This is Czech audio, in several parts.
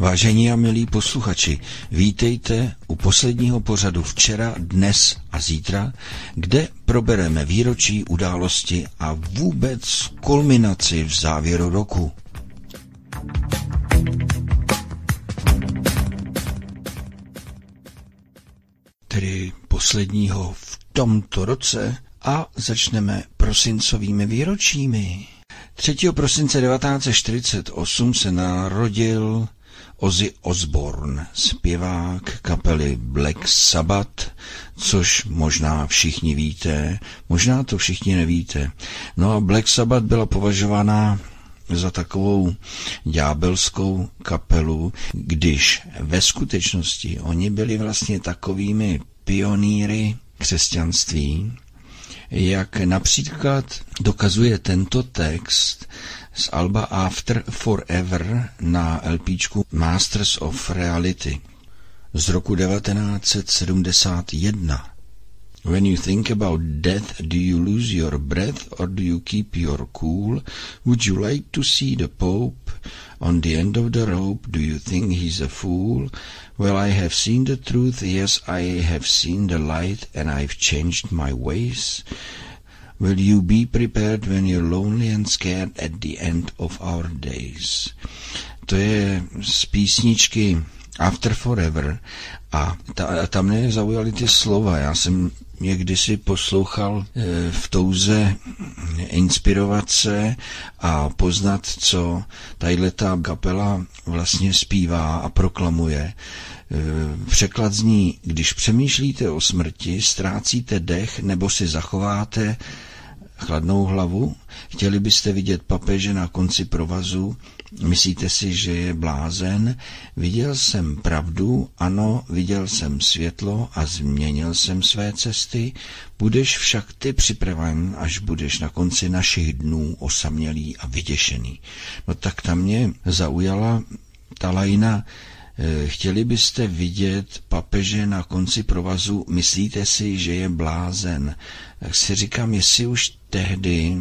Vážení a milí posluchači, vítejte u posledního pořadu Včera, dnes a zítra, kde probereme výročí, události a vůbec kulminaci v závěru roku. Tedy posledního v tomto roce a začneme prosincovými výročími. 3. prosince 1948 se narodil Ozzy Osbourne, zpěvák kapely Black Sabbath, což možná všichni víte, možná to všichni nevíte. No a Black Sabbath byla považována za takovou ďábelskou kapelu, když ve skutečnosti oni byli vlastně takovými pionýry křesťanství, jak například dokazuje tento text z alba After Forever na LPčku Masters of Reality z roku 1971. When you think about death, do you lose your breath or do you keep your cool? Would you like to see the Pope on the end of the rope? Do you think he's a fool? Well, I have seen the truth, yes, I have seen the light, and I've changed my ways. Will you be prepared when you're lonely and scared at the end of our days? To je z písničky After Forever a tam mě zaujaly ty slova. Já jsem někdy si poslouchal v touze inspirovat se a poznat, co tato kapela vlastně zpívá a proklamuje. Překlad zní: když přemýšlíte o smrti, ztrácíte dech nebo si zachováte chladnou hlavu, chtěli byste vidět papeže na konci provazu, myslíte si, že je blázen? Viděl jsem pravdu, ano, viděl jsem světlo a změnil jsem své cesty. Budeš však ty připraven, až budeš na konci našich dnů osamělý a vyděšený. No tak tam mě zaujala ta lajna: chtěli byste vidět papeže na konci provazu, myslíte si, že je blázen? Tak si říkám, jestli už tehdy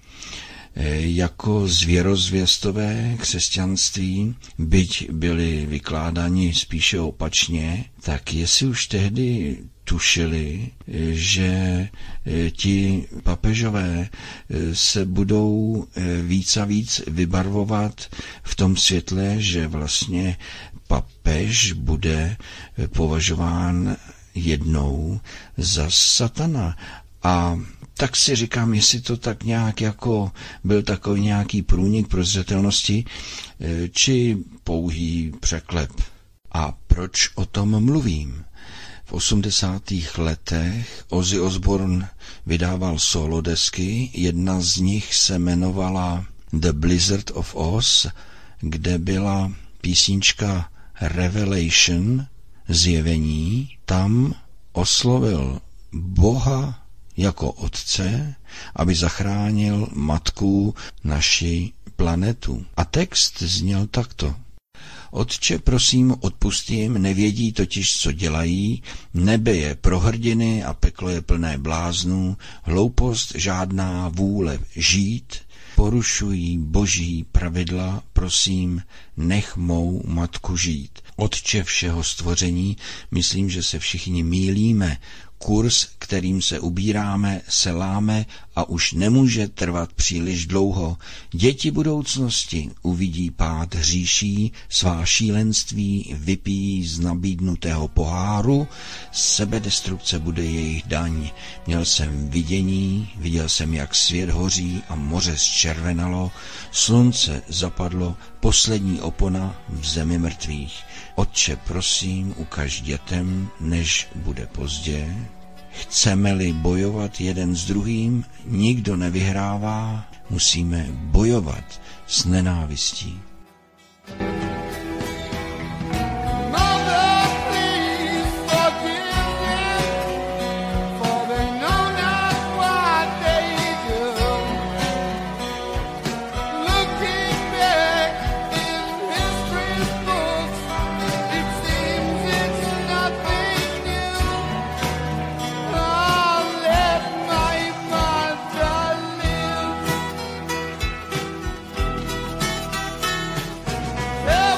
jako zvěrozvěstové křesťanství, byť byli vykládáni spíše opačně, tak jestli už tehdy tušili, že ti papežové se budou víc a víc vybarvovat v tom světle, že vlastně papež bude považován jednou za satana. A tak si říkám, jestli to tak nějak jako byl takový nějaký průnik prozřetelnosti, či pouhý překlep. A proč o tom mluvím? V 80. letech Ozzy Osbourne vydával solo desky, jedna z nich se jmenovala The Blizzard of Oz, kde byla písnička Revelation, zjevení. Tam oslovil Boha jako otce, aby zachránil matku naši planetu. A text zněl takto: Otče, prosím, odpusť jim, nevědí totiž, co dělají, nebe je pro hrdiny a peklo je plné bláznů, hloupost žádná vůle žít, porušují boží pravidla, prosím, nech mou matku žít. Otče všeho stvoření, myslím, že se všichni mýlíme, kurz, kterým se ubíráme, se láme a už nemůže trvat příliš dlouho. Děti budoucnosti uvidí pád hříší, svá šílenství vypijí z nabídnutého poháru, sebedestrukce bude jejich daň. Měl jsem vidění, viděl jsem, jak svět hoří a moře zčervenalo, slunce zapadlo, poslední opona v zemi mrtvých. Otče, prosím, ukaž dětem, než bude pozdě. Chceme-li bojovat jeden s druhým, nikdo nevyhrává, musíme bojovat s nenávistí. Yeah.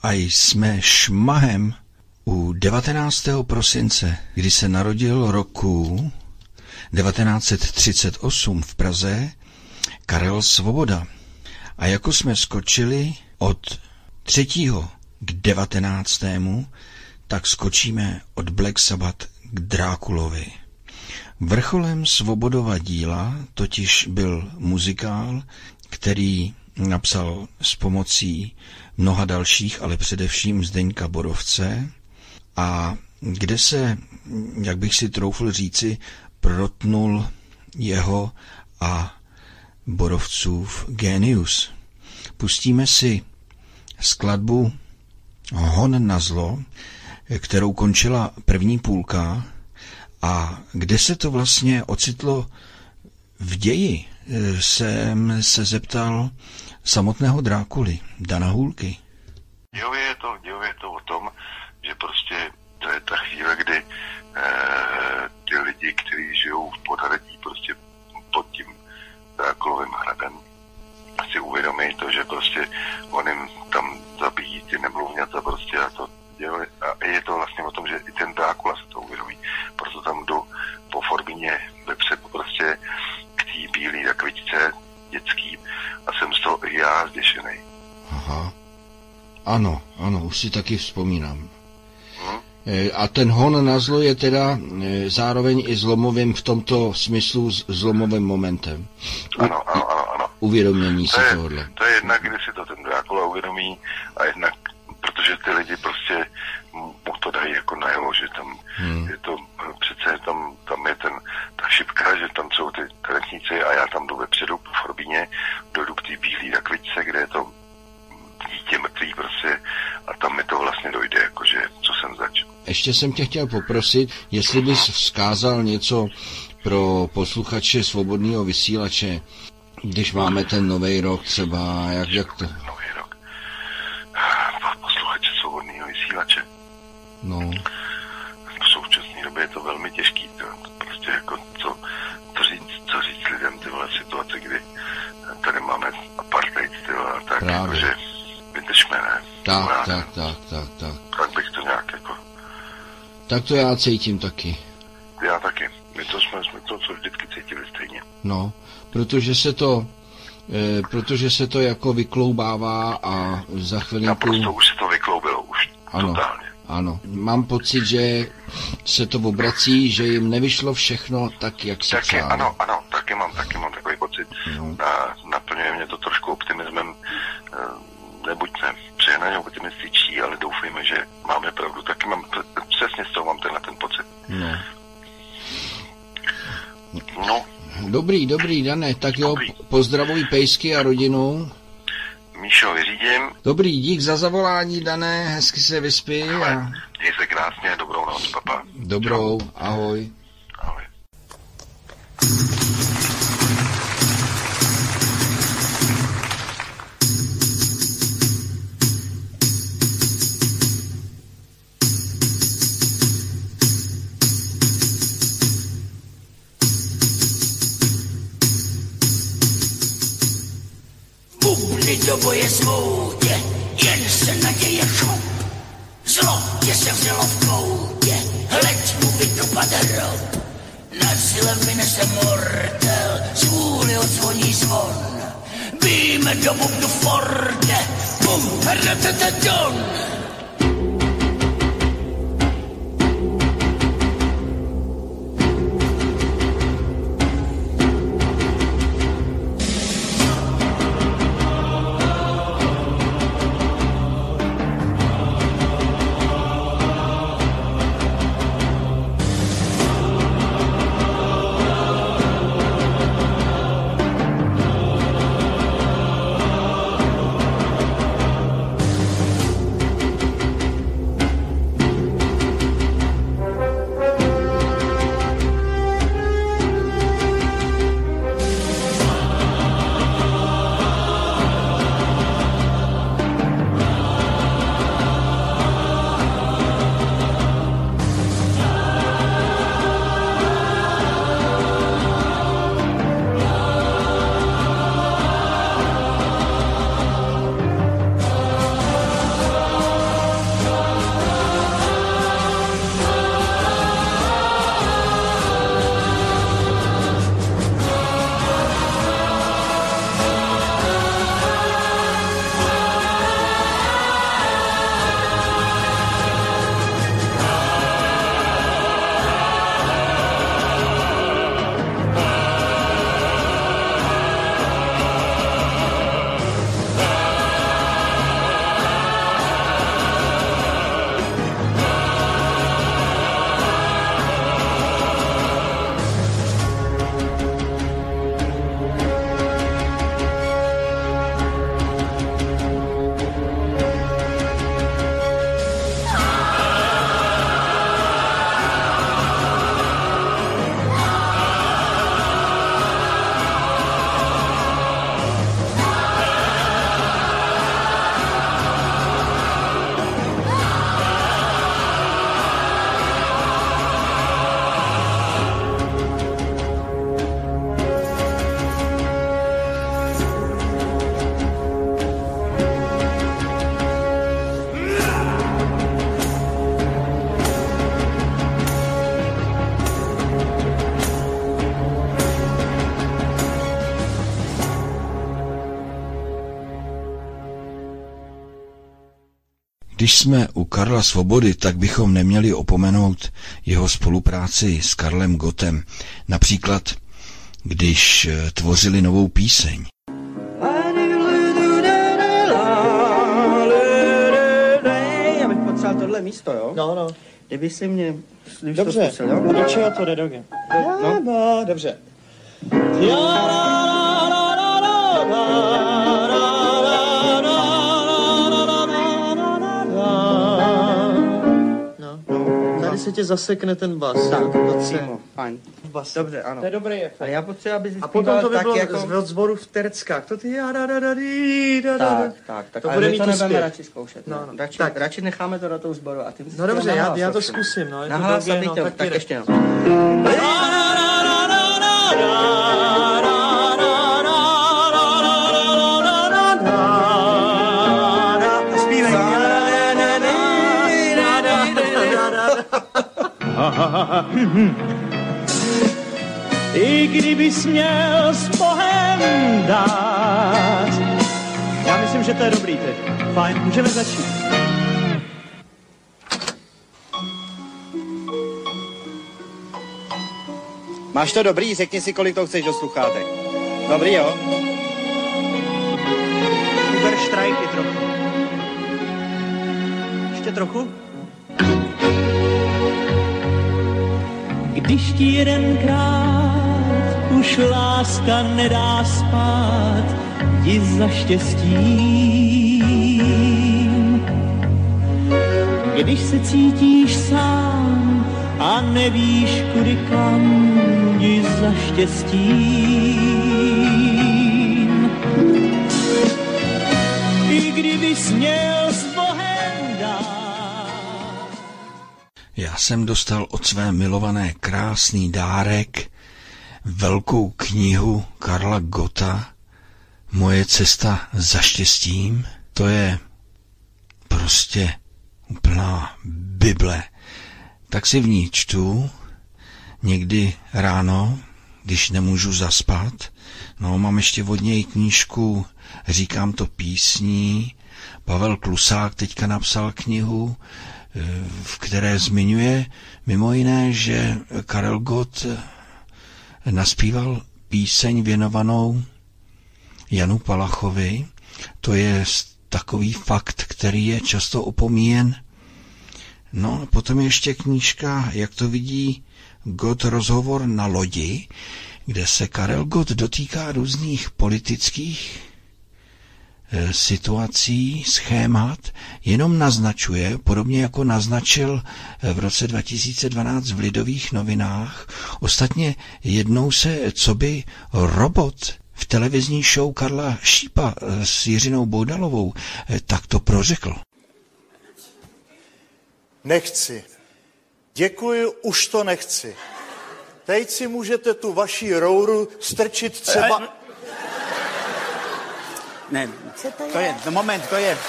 a jsme šmahem u 19. prosince, kdy se narodil roku 1938 v Praze Karel Svoboda. A jako jsme skočili od 3. k 19., tak skočíme od Black Sabbath k Drákulovi. Vrcholem Svobodova díla totiž byl muzikál, který napsal s pomocí mnoha dalších, ale především Zdeňka Borovce, a kde se, jak bych si troufl říci, protnul jeho a Borovcův génius. Pustíme si skladbu Hon na zlo, kterou končila první půlka, a kde se to vlastně ocitlo v ději, jsem se zeptal samotného Drákuly, Dana Hůlky. Dějově je to o tom, že prostě to je ta chvíle, kdy ty lidi, kteří žijou v podhradí prostě pod tím Drákulovým hradem, si uvědomí to, že prostě on jim tam zabíjí ty nemluvňata prostě a to dělají. A je to vlastně o tom, že i ten Drákula se to uvědomí. Proto tam jdu po Forbíně vepředu prostě k té bílé rakvičce dětský a jsem z toho i já zděšený. Aha. Ano, už si taky vzpomínám. A ten hon na zlo je teda zároveň i zlomovým v tomto smyslu zlomovým momentem. Ano. Uvědomění si tohohle. To je jednak, kdy si to ten Drákula uvědomí, a jednak, protože ty lidi prostě mu to dají jako najevo, že tam je to, přece tam je ta šipka, že tam jsou ty tanečníci a já tam jdu vepředu po Forbíně, dojdu k té bílé rakvičce, kde je to dítě mrtvý prostě, a tam mi to vlastně dojde, jakože co jsem zač. Ještě jsem tě chtěl poprosit, jestli bys vzkázal něco pro posluchače Svobodného vysílače, když máme ten nový rok třeba, jak to... Nový rok. Posluchače Svobodného vysílače. No. V současné době je to velmi těžký, to prostě jako co říct lidem tyhle situace, kdy tady máme apartheid a tak, jakože vydržme, ne? Tak. Tak bych to nějak jako... Tak to já cítím taky. Já taky. My jsme to, co vždycky cítili stejně. No, protože se to jako vykloubává a za chvilinku... Naprosto už se to vykloubilo, už totálně. Ano, mám pocit, že se to obrací, že jim nevyšlo všechno tak, jak se přálo. Ano, taky mám takový pocit. No. Naplňuje mě to trošku optimismem. Nebuďme přehnaně optimističtí, ale doufejme, že máme pravdu. Taky přesně z toho mám ten pocit. No. Dobrý, Dané, tak jo, pozdravuj pejsky a rodinu. Míšo, vyřídím. Dobrý, dík za zavolání, Dané, hezky se vyspí. Měj se krásně, dobrou noc, papa. Dobrou, ahoj. Ahoj. Do boje svoutě, jen se naděje šup. Zlo tě se vzelo v koutě, hleď mu vykopat hrob. Nad silem vynese mortel, zvůli odzvoní zvon. Bijme do bubnu forte, bum, ratatadon. Když jsme u Karla Svobody, tak bychom neměli opomenout jeho spolupráci s Karlem Gottem. Například, když tvořili novou píseň. Já bych potřeboval tohle místo, jo? No. Kdyby si mě... Dobře, to zkusil, jo? do čeho to jde, Doge? No, dobře. Tady se tě zasekne ten bas. Tak, přímo, fajn. Bas. Dobře, ano. To je dobrý efekt. Ale já potřebuji, aby A potom to by tak bylo jako... z zboru v terckách. To ty Tak, to ale bude my mít to nebudeme úspěch. radši zkoušet. No, Radši, tak. radši necháme to na tou sboru a ty No dobře, já to zkusím, no. Nahlas, abych to, tak ještě no. I kdybys měl s Bohem dát. Já myslím, že to je dobrý teď. Fajn, můžeme začít. Máš to dobrý? Řekni si, kolik to chceš do sluchátek. Dobrý, jo? Uber štrajky trochu. Ještě trochu? Když ti jedenkrát už láska nedá spát, jdi za štěstím. Když se cítíš sám a nevíš kudy kam, jdi za štěstím. I kdybys měl s Bohem dát. Já jsem dostal od své milované krásný dárek, velkou knihu Karla Gotta, Moje cesta za štěstím. To je prostě úplná Bible. Tak si v ní čtu, někdy ráno, když nemůžu zaspat. No, mám ještě od něj knížku Říkám to písní. Pavel Klusák teďka napsal knihu, v které zmiňuje mimo jiné, že Karel Gott naspíval píseň věnovanou Janu Palachovi. To je takový fakt, který je často opomíjen. No, potom ještě knížka, jak to vidí Gott, rozhovor na lodi, kde se Karel Gott dotýká různých politických situací, schémat, jenom naznačuje, podobně jako naznačil v roce 2012 v Lidových novinách. Ostatně jednou se coby robot v televizní show Karla Šípa s Jiřinou Boudalovou tak to prořekl. Nechci. Děkuji, už to nechci. Teď si můžete tu vaši rouru strčit třeba... Ne, to je, moment, to je...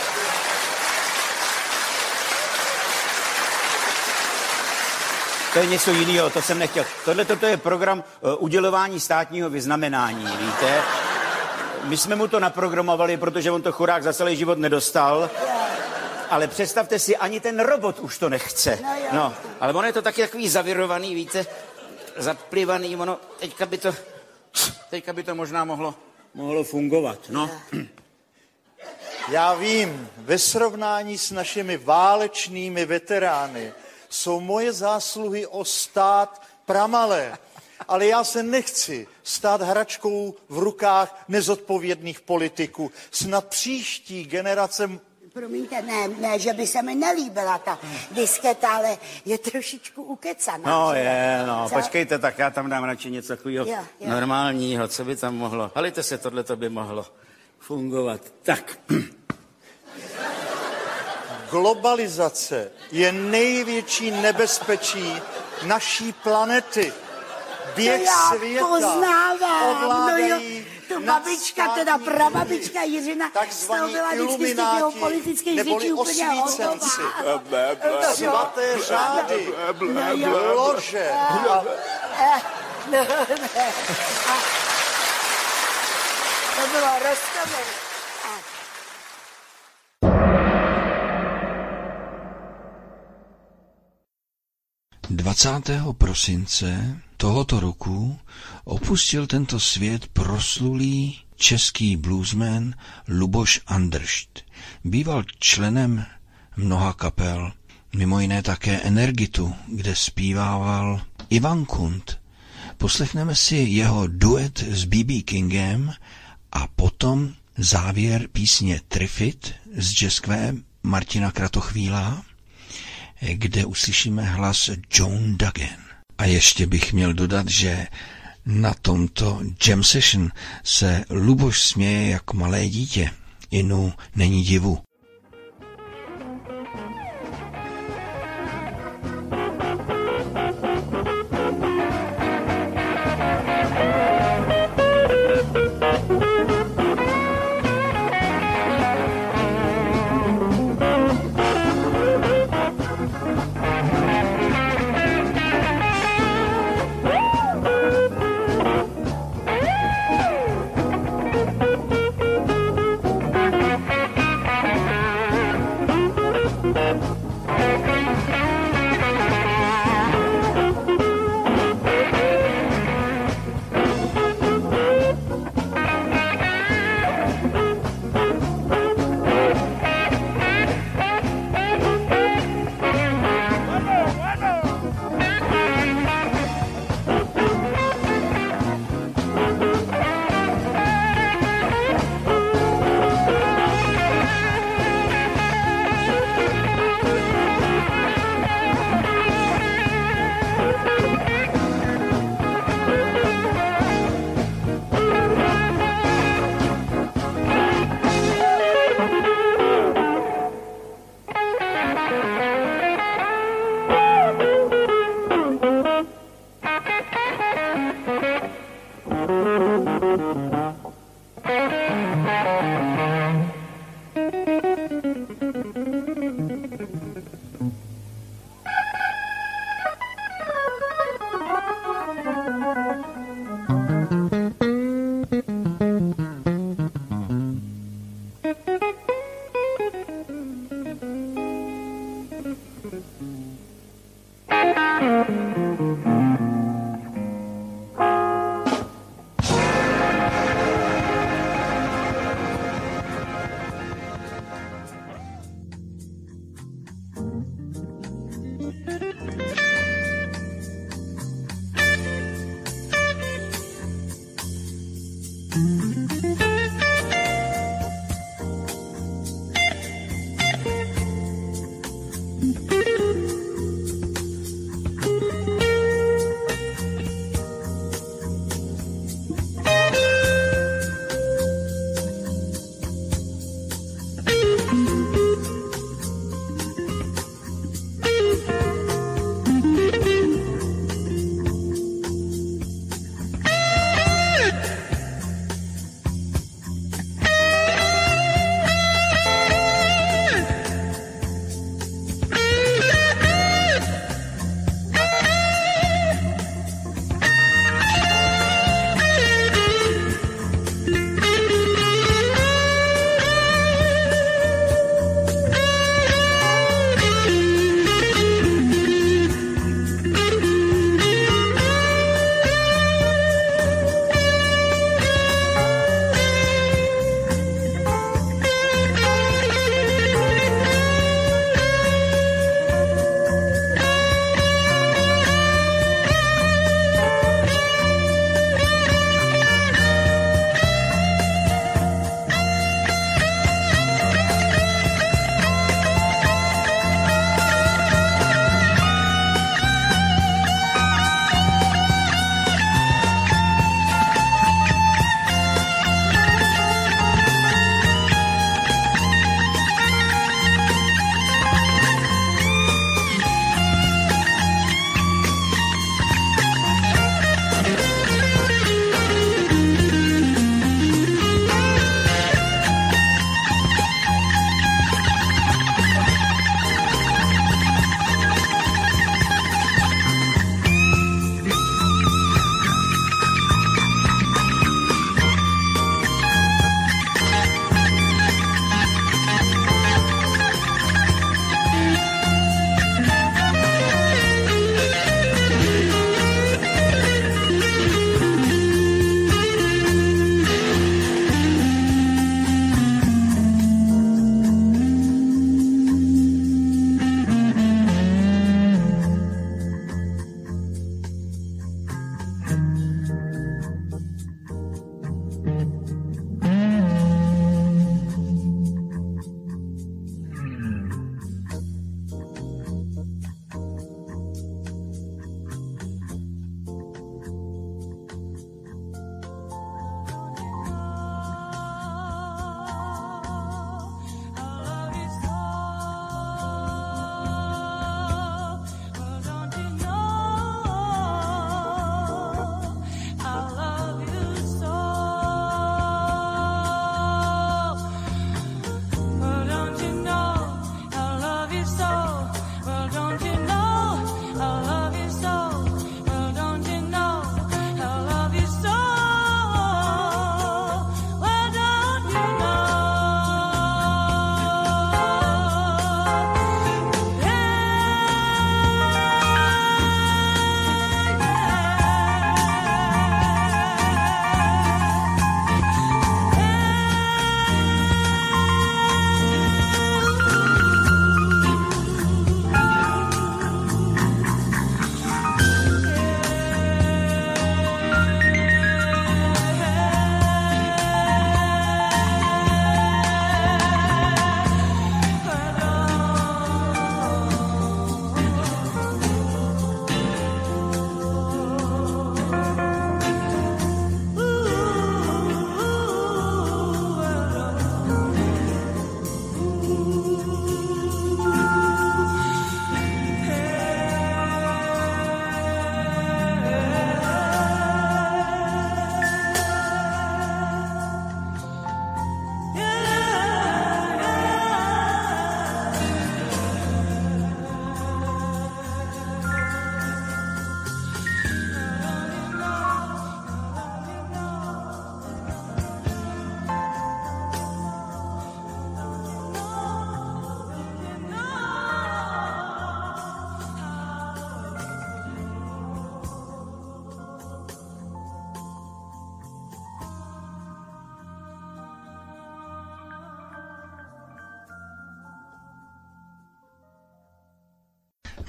To je něco jiného, to jsem nechtěl. Tohle to je program udělování státního vyznamenání, víte? My jsme mu to naprogramovali, protože on to chudák za celý život nedostal. Ale představte si, ani ten robot už to nechce. No, ale ono je to taky takový zavirovaný, víte, zaplivaný, ono, teďka by to možná mohlo fungovat, no. Já vím, ve srovnání s našimi válečnými veterány jsou moje zásluhy o stát pramalé, ale já se nechci stát hračkou v rukách nezodpovědných politiků. Snad příští generace... Promiňte, ne, že by se mi nelíbila ta disketa, ale je trošičku ukecaná. No je, no, počkejte, tak já tam dám radši něco takového normálního, co by tam mohlo. Halejte se, tohle to by mohlo fungovat. Tak. Globalizace je největší nebezpečí naší planety. Běh světa ovládají to babička, teda prababička Jiřina, takzvaní byla ilumináti neboli osvícenci, svaté řády, lože. To bylo roztomilé. 20. prosince tohoto roku opustil tento svět proslulý český bluesman Luboš Andršt. Býval členem mnoha kapel, mimo jiné také Energitu, kde zpívával Ivan Kund. Poslechneme si jeho duet s B.B. Kingem a potom závěr písně Trifid z jazzkvé Martina Kratochvíla, kde uslyšíme hlas Joan Duggan. A ještě bych měl dodat, že na tomto jam session se Luboš směje jako malé dítě. Inu není divu.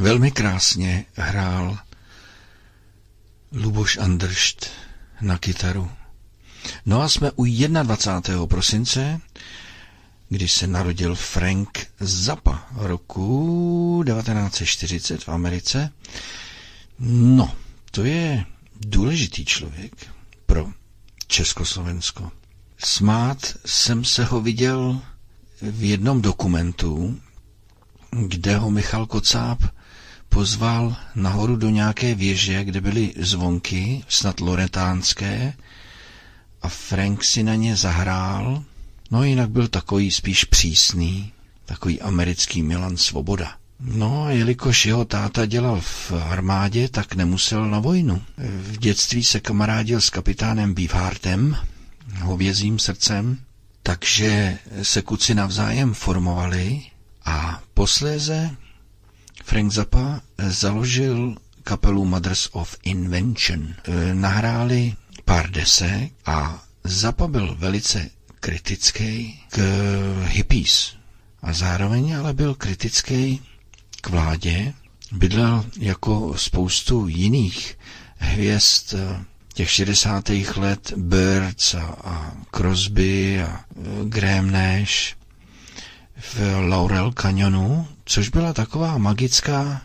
Velmi krásně hrál Luboš Andršt na kytaru. No a jsme u 21. prosince, kdy se narodil Frank Zappa roku 1940 v Americe. No, to je důležitý člověk pro Československo. Smát jsem se ho viděl v jednom dokumentu, kde ho Michal Kocáb pozval nahoru do nějaké věže, kde byly zvonky, snad loretánské, a Frank si na ně zahrál. No jinak byl takový spíš přísný, takový americký Milan Svoboda. No a jelikož jeho táta dělal v armádě, tak nemusel na vojnu. V dětství se kamarádil s kapitánem Beefheartem, hovězím srdcem, takže se kluci navzájem formovali a posléze Frank Zappa založil kapelu Mothers of Invention. Nahráli pár desek a Zappa byl velice kritický k hippies a zároveň ale byl kritický k vládě. Bydlel jako spoustu jiných hvězd těch 60. let, Birds a Crosby a Graham Nash v Laurel Canyonu, což byla taková magická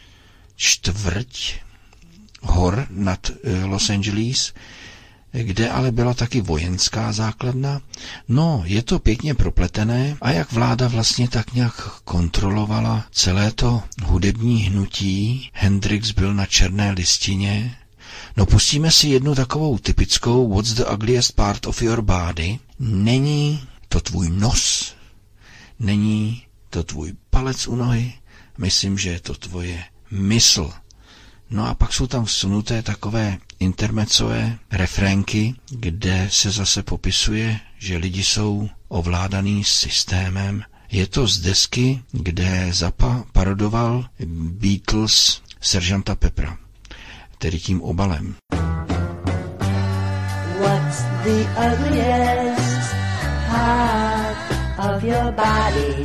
čtvrť hor nad Los Angeles, kde ale byla taky vojenská základna. No, je to pěkně propletené a jak vláda vlastně tak nějak kontrolovala celé to hudební hnutí, Hendrix byl na černé listině. No, pustíme si jednu takovou typickou What's the ugliest part of your body? Není to tvůj nos, není to tvůj palec u nohy, myslím, že je to tvoje mysl. No a pak jsou tam vsunuté takové intermezové refrénky, kde se zase popisuje, že lidi jsou ovládaný systémem. Je to z desky, kde Zappa parodoval Beatles Seržanta Pepra, tedy tím obalem. What's the ugliest part of your body?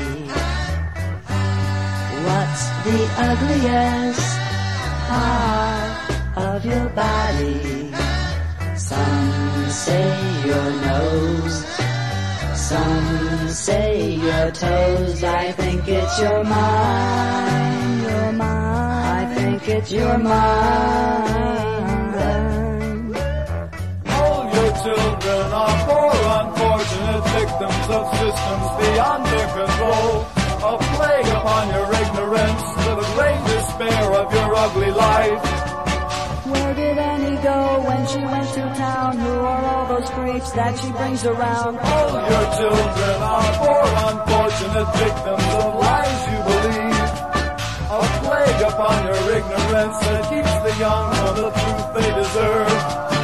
What's the ugliest part of your body? Some say your nose, some say your toes. I think it's your mind, your mind. I think it's your mind. All your children are poor, unfortunate victims of systems beyond their control. A plague upon your ignorance, to the great despair of your ugly life. Where did Annie go when she went to town? Who are all those creeps that she brings around? All your children are poor, unfortunate victims of lies you believe. A plague upon your ignorance that keeps the young from the truth they deserve.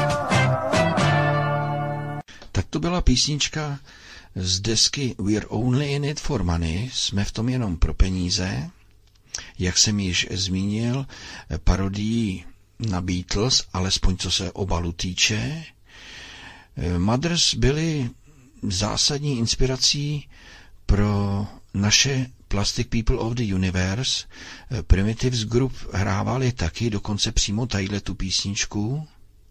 Tak to byla písnička z desky We're Only in It for Money, jsme v tom jenom pro peníze, jak jsem již zmínil, parodií na Beatles, alespoň co se obalu týče. Mothers byly zásadní inspirací pro naše Plastic People of the Universe. Primitives Group hrávali taky, dokonce přímo tadyhle tu písničku.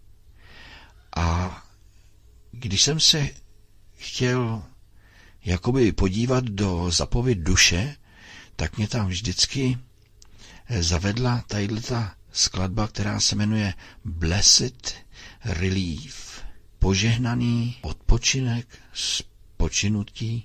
A když jsem se chtěl jakoby podívat do Zappovy duše, tak mě tam vždycky zavedla tadyhleta skladba, která se jmenuje Blessed Relief. Požehnaný odpočinek, spočinutí.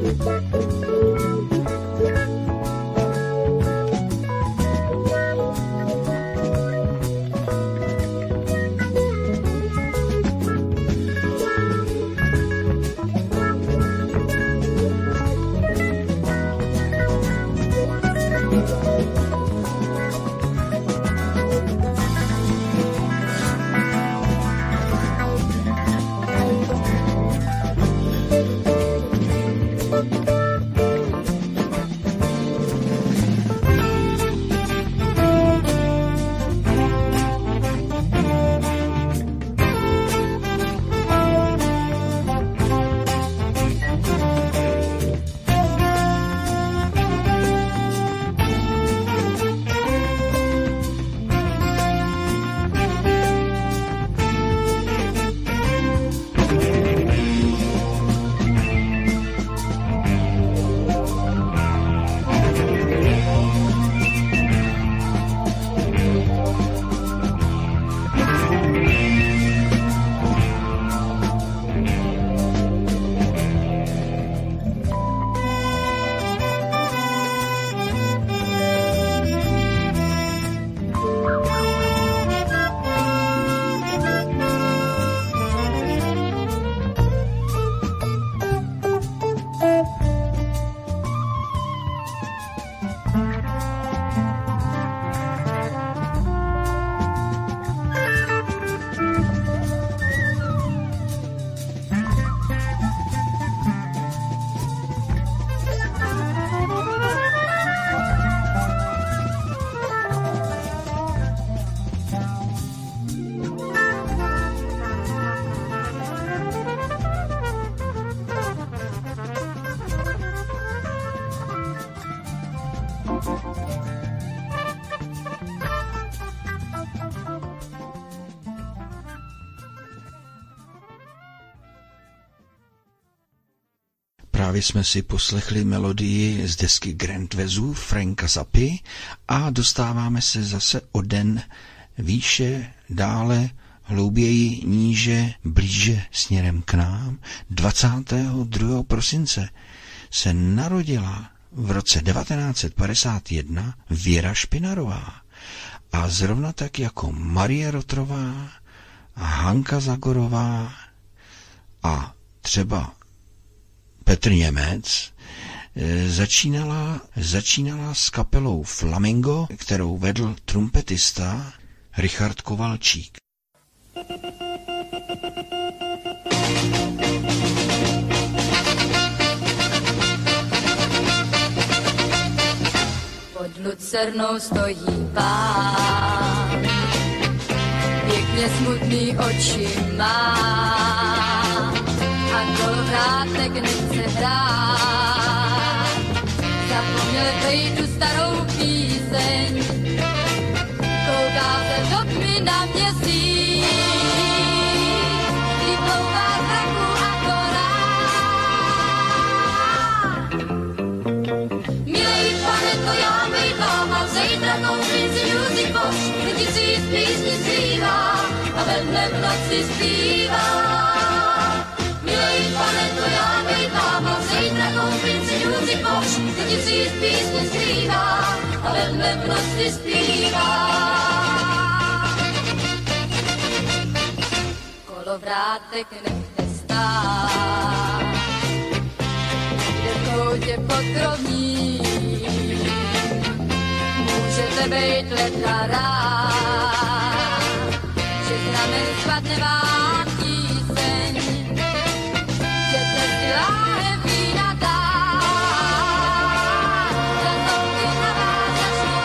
Právě jsme si poslechli melodii z desky Grand Vezu Franka Zappy a dostáváme se zase o den výše, dále, hlouběji, níže, blíže směrem k nám. 22. prosince se narodila v roce 1951 Věra Špinarová a zrovna tak jako Marie Rotrová a Hanka Zagorová a třeba Petr Němec začínala s kapelou Flamingo, kterou vedl trumpetista Richard Kovalčík. Pod lucernou stojí pán, pěkně smutný oči má a kolovrátek nechce hrát. Zapomněl bejt tu starou píseň, kouká se do tmy na měsíc, vyplouvá zraku akorát. Milej pane, to já bejt mám, zítra koupím si music box, kdy si z písni zpívá a ve dne v noci zpívá. Milej pane, to já bejt mám, zítra koupím si music box, kdy si z písni zpívá a ve dne v noci zpívá. Kolovrátek nechte stát, kde v koutě podkromí, můžete bejt leta rád, že z ramen spadne vám píseň, že dnes si láhem vína dát, zazouky na vás začnu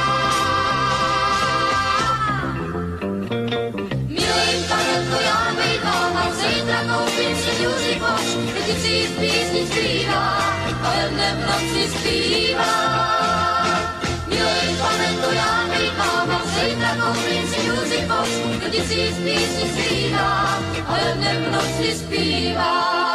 brát. Milej pane, to já bejt mám, zítra koupím si music box, kdy si z písni zpívá a ve dne v noci zpívá. Milej pane, to já bejt mám, zítra koupím si music box, kdy si z písni zpívá a ve dne v noci zpívá.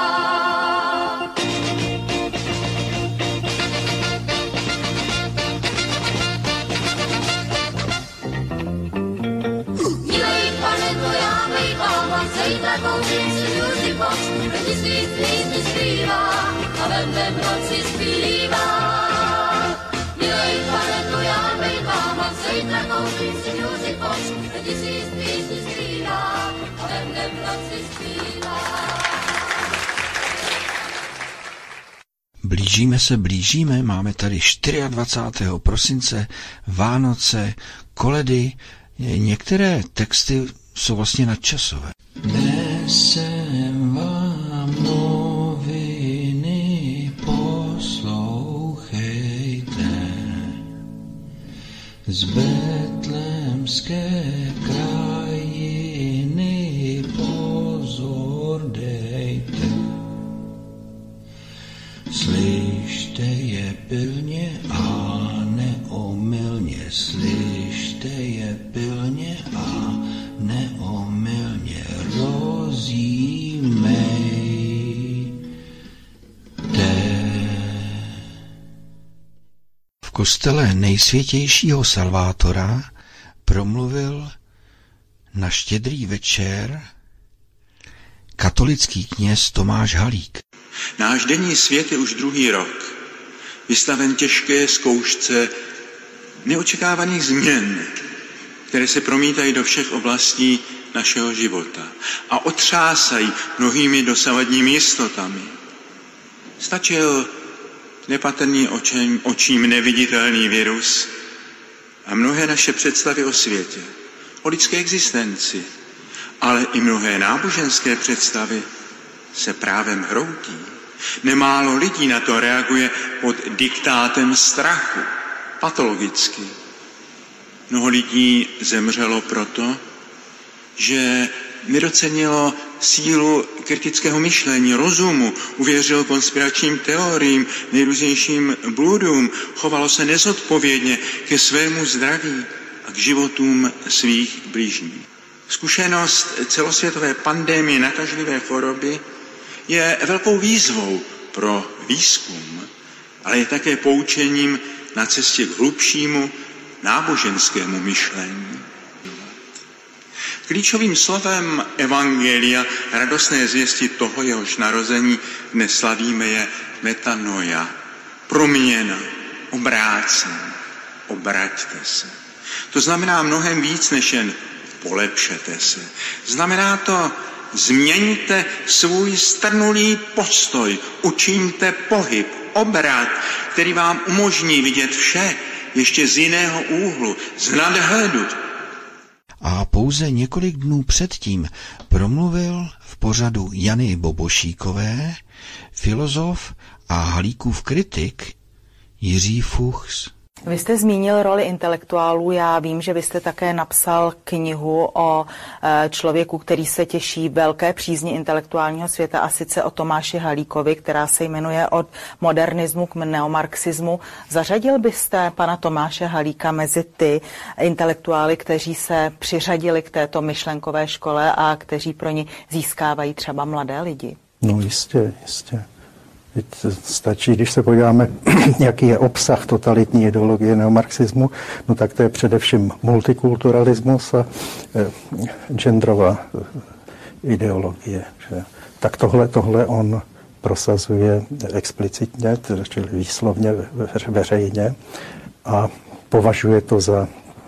Milej pane, to já bejt mám, zítra koupím si music box, kdy si z písni zpívá a ve ve mne v noci zpívá. Milej pane, to já bývám a zítra koupím si music box, 1000 písní zpívá a ve mne v noci zpívá. Blížíme, máme tady 24. prosince, Vánoce, koledy, některé texty jsou vlastně nadčasové. Nesem vám noviny, poslouchejte, z betlémské krajiny pozor dejte. Slyšte je pilně a neomylně, slyšte je pilně a neomylně, rozjímejte. V kostele Nejsvětějšího Salvátora promluvil na Štědrý večer katolický kněz Tomáš Halík. Náš denní svět je už druhý rok vystaven těžké zkoušce neočekávaných změn, které se promítají do všech oblastí našeho života a otřásají mnohými dosavadními jistotami. Stačil nepatrný očím neviditelný virus a mnohé naše představy o světě, o lidské existenci, ale i mnohé náboženské představy se právem hroutí. Nemálo lidí na to reaguje pod diktátem strachu, patologicky. Mnoho lidí zemřelo proto, že nedocenilo sílu kritického myšlení, rozumu, uvěřilo konspiračním teoriím, nejrůznějším bludům, chovalo se nezodpovědně ke svému zdraví a k životům svých blížních. Zkušenost celosvětové pandemie nakažlivé choroby je velkou výzvou pro výzkum, ale je také poučením na cestě k hlubšímu náboženskému myšlení. Klíčovým slovem evangelia, radostné zvěsti toho, jehož narození dnes slavíme, je metanoia, proměna, obrácení, obraťte se. To znamená mnohem víc než jen polepšete se. Znamená to změňte svůj strnulý postoj, učiňte pohyb, obrat, který vám umožní vidět vše ještě z jiného úhlu, z nadhledu. A pouze několik dnů předtím promluvil v pořadu Jany Bobošíkové filozof a Halíkův kritik Jiří Fuchs. Vy jste zmínil roli intelektuálů, já vím, že vy jste také napsal knihu o člověku, který se těší velké přízni intelektuálního světa, a sice o Tomáši Halíkovi, která se jmenuje Od modernismu k neomarxismu. Zařadil byste pana Tomáše Halíka mezi ty intelektuály, kteří se přiřadili k této myšlenkové škole a kteří pro ní získávají třeba mladé lidi? No jistě. Stačí, když se podíváme, jaký je obsah totalitní ideologie neomarxismu, no tak to je především multikulturalismus a genderová ideologie. Že? Tak tohle on prosazuje explicitně, čili výslovně veřejně, a považuje to za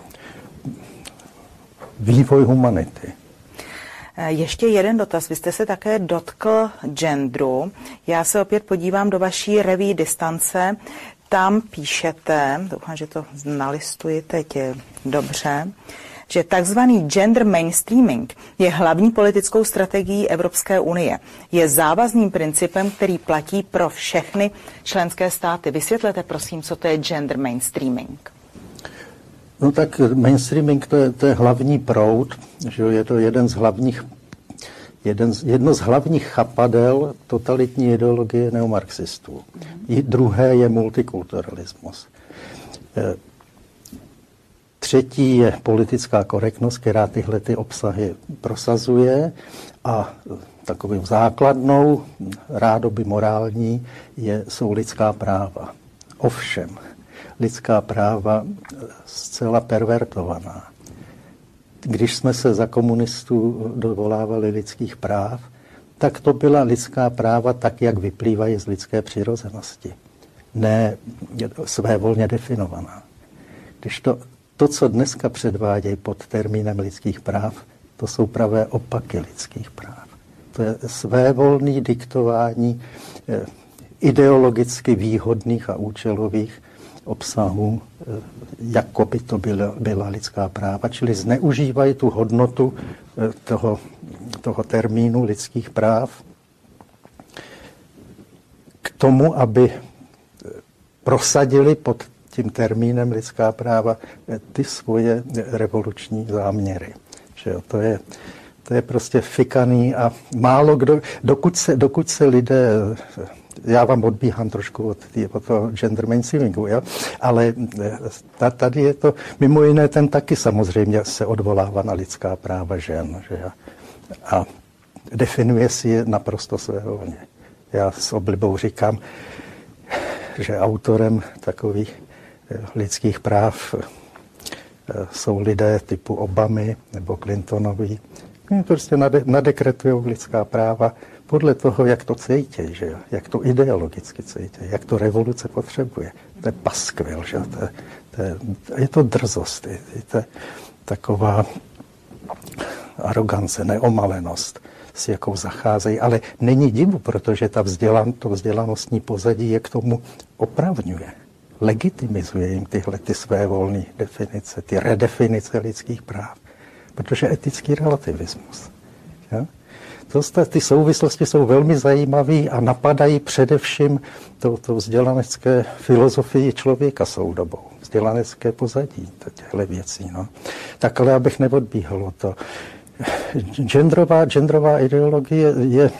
vývoj humanity. Ještě jeden dotaz. Vy jste se také dotkl genderu. Já se opět podívám do vaší reví Distance. Tam píšete, doufám, že to nalistuji teď dobře, že takzvaný gender mainstreaming je hlavní politickou strategií Evropské unie. Je závazným principem, který platí pro všechny členské státy. Vysvětlete, prosím, co to je gender mainstreaming. No tak mainstreaming to je hlavní proud, že je to jedno z hlavních chapadel totalitní ideologie neomarxistů. Druhé je multikulturalismus. Třetí je politická korektnost, která tyhle ty obsahy prosazuje, a takovým základnou, rádoby morální, jsou lidská práva. Ovšem, lidská práva zcela pervertovaná. Když jsme se za komunistů dovolávali lidských práv, tak to byla lidská práva tak, jak vyplývají z lidské přirozenosti. Ne svévolně definovaná. Když to, co dneska předvádějí pod termínem lidských práv, to jsou pravé opaky lidských práv. To je svévolné diktování ideologicky výhodných a účelových obsahů, jako by to byla lidská práva, čili zneužívají tu hodnotu toho termínu lidských práv k tomu, aby prosadili pod tím termínem lidská práva ty svoje revoluční záměry. Že jo, to je prostě fikaný a málo kdo, dokud se lidé, já vám odbíhám trošku od toho gender mainstreamingu, jo? Ale tady je to, mimo jiné ten taky samozřejmě se odvolává na lidská práva žen, že jo? A definuje si je naprosto svévolně. Já s oblibou říkám, že autorem takových lidských práv jsou lidé typu Obamy nebo Clintonovi. Prostě nadekretujou lidská práva podle toho, jak to cítí, že jo? Jak to ideologicky cítí, jak to revoluce potřebuje. To je paskvil, že jo? Je to drzost, to je taková arogance, neomalenost, s jakou zacházejí. Ale není divu, protože to vzdělanostní pozadí je k tomu opravňuje. Legitimizuje jim tyhle své volné definice, ty redefinice lidských práv. Protože etický relativismus. Ja? Ty souvislosti jsou velmi zajímavé a napadají především to vzdělanecké filozofii člověka soudobou. Vzdělanecké pozadí těchto věcí. No. Tak ale abych neodbíhal o to. Genderová ideologie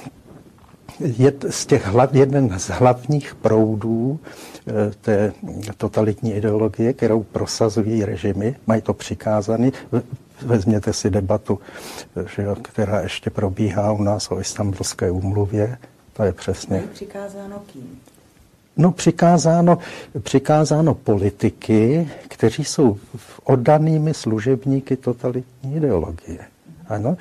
je jeden z hlavních proudů té totalitní ideologie, kterou prosazují režimy, mají to přikázané. Vezměte si debatu, která ještě probíhá u nás o Istanbulské úmluvě. To je přesně. Je přikázáno kým? No, přikázáno politiky, kteří jsou oddanými služebníky totalitní ideologie. Ano,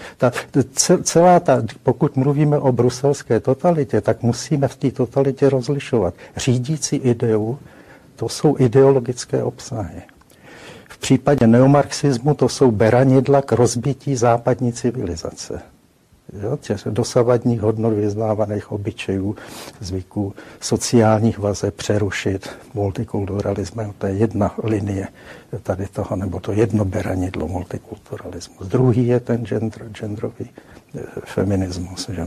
pokud mluvíme o bruselské totalitě, tak musíme v té totalitě rozlišovat. Řídící ideu, to jsou ideologické obsahy. V případě neomarxismu to jsou beranidla k rozbití západní civilizace. Jo, dosavadních hodnot vyznávaných obyčejů, zvyků, sociálních vazeb přerušit multikulturalismem. To je jedna linie tady toho, nebo to jedno beranidlo multikulturalismus. Druhý je ten genderový feminismus. Že?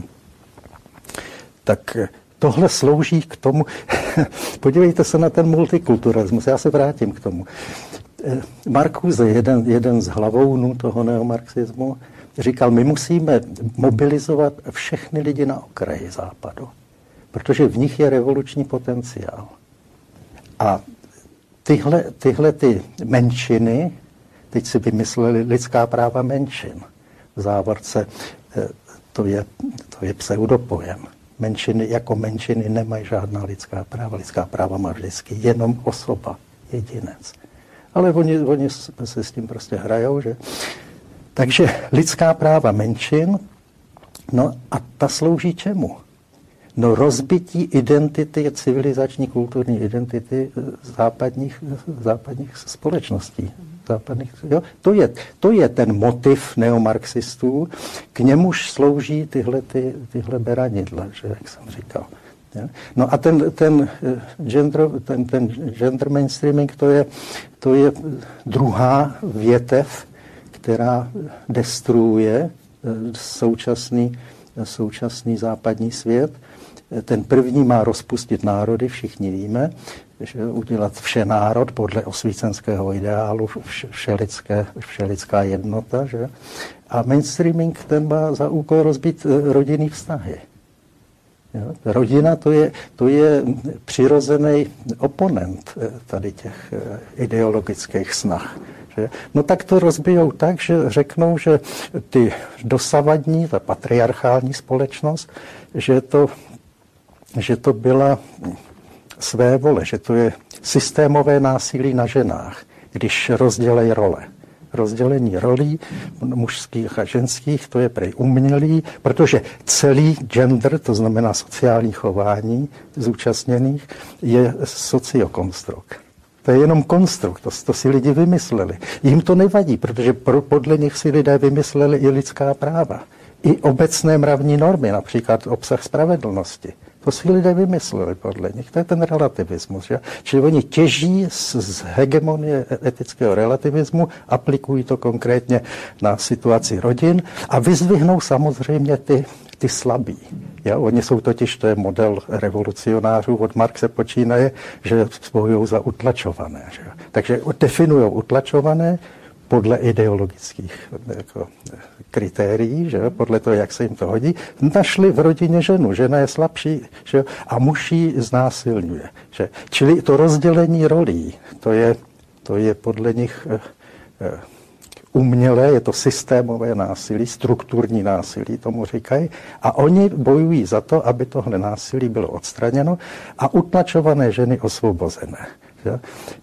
Tak tohle slouží k tomu, podívejte se na ten multikulturalismus, já se vrátím k tomu. Marcuse, jeden z hlavounů toho neomarxismu, říkal, my musíme mobilizovat všechny lidi na okraji západu, protože v nich je revoluční potenciál. A tyhle ty menšiny, teď si vymysleli lidská práva menšin. V závorce to je pseudopojem. Menšiny jako menšiny nemají žádná lidská práva. Lidská práva má vždycky jenom osoba, jedinec. Ale oni se s tím prostě hrajou, že? Takže lidská práva menšin, no a ta slouží čemu? No rozbití identity, civilizační kulturní identity západních společností. Jo? To je ten motiv neomarxistů, k němuž slouží tyhle beranidla, že, jak jsem říkal. Ja? No a ten gender mainstreaming, to je druhá větev, která destruuje současný západní svět. Ten první má rozpustit národy, všichni víme, že udělat všenárod podle osvícenského ideálu, všelidská jednota. Že? A mainstreaming ten má za úkol rozbít rodinný vztahy. Jo? Rodina to je přirozený oponent tady těch ideologických snah. Že? No tak to rozbijou tak, že řeknou, že ty dosavadní, ta patriarchální společnost, že to byla své vole, že to je systémové násilí na ženách, když rozdělej role. rozdělení rolí mužských a ženských, to je prej umělý, protože celý gender, to znamená sociální chování zúčastněných, je sociokonstrukt. To je jenom konstrukt, to si lidi vymysleli. Jim to nevadí, protože podle nich si lidé vymysleli i lidská práva. I obecné mravní normy, například obsah spravedlnosti. To si lidé vymysleli podle nich. To je ten relativismus. Že? Čili oni těží z hegemonie etického relativismu, aplikují to konkrétně na situaci rodin a vyzdvihnou samozřejmě ty slabí. Ja? Oni jsou totiž, to je model revolucionářů od Marxe počínaje, že spojují za utlačované. Že? Takže definují utlačované podle ideologických kritérií, že? Podle toho, jak se jim to hodí, našli v rodině ženu. Žena je slabší, že? A muž ji znásilňuje. Že? Čili to rozdělení rolí, to je podle nich umělé, je to systémové násilí, strukturní násilí, tomu říkají. A oni bojují za to, aby tohle násilí bylo odstraněno a utlačované ženy osvobozené. Že?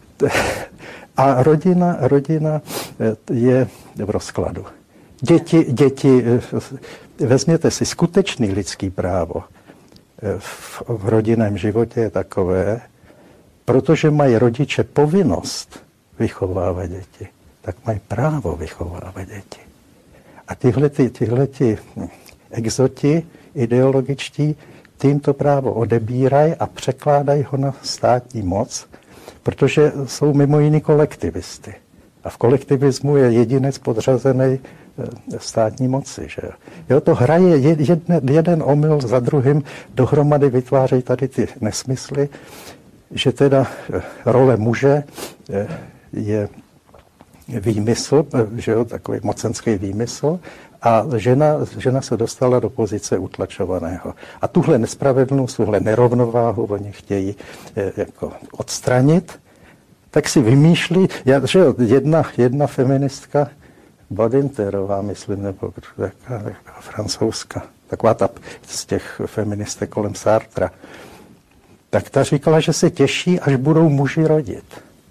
A rodina je v rozkladu. Děti, vezměte si, skutečný lidský právo v rodinném životě je takové, protože mají rodiče povinnost vychovávat děti, tak mají právo vychovávat děti. A tyhleti exoti ideologičtí tím to právo odebírají a překládají ho na státní moc, protože jsou mimo jiný kolektivisty. A v kolektivismu je jedinec podřazený státní moci. Že? Jo, to hraje jeden omyl za druhým, dohromady vytvářejí tady ty nesmysly, že teda role muže je výmysl, že jo, takový mocenský výmysl, a žena se dostala do pozice utlačovaného. A tuhle nespravedlnost, tuhle nerovnováhu oni chtějí jako odstranit, tak si vymýšlí, že jedna feministka, Badinterová, myslím, nebo francouzská, taková ta z těch feministek kolem Sartra, tak ta říkala, že se těší, až budou muži rodit.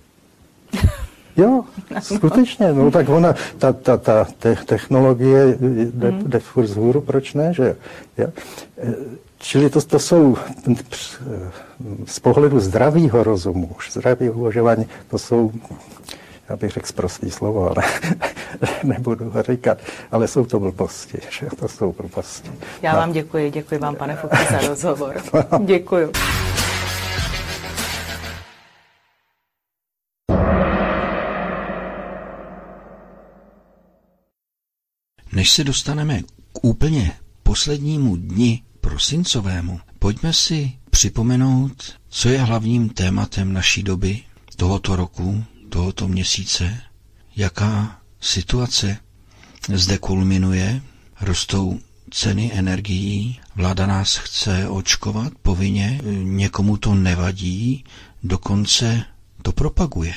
Jo, skutečně, no tak ona, ta technologie jde furt vzhůru, proč ne, že jo? Čili to jsou z pohledu zdravého rozumu, zdravého uvažování, to jsou, já bych řekl sprostý slovo, ale nebudu ho říkat, ale jsou to blbosti, že to jsou blbosti. Já vám děkuji vám, pane Fuchsi, za rozhovor. Děkuji. Než se dostaneme k úplně poslednímu dni prosincovému, pojďme si připomenout, co je hlavním tématem naší doby, tohoto roku, tohoto měsíce, jaká situace zde kulminuje, rostou ceny energií, vláda nás chce očkovat povinně, někomu to nevadí, dokonce to propaguje.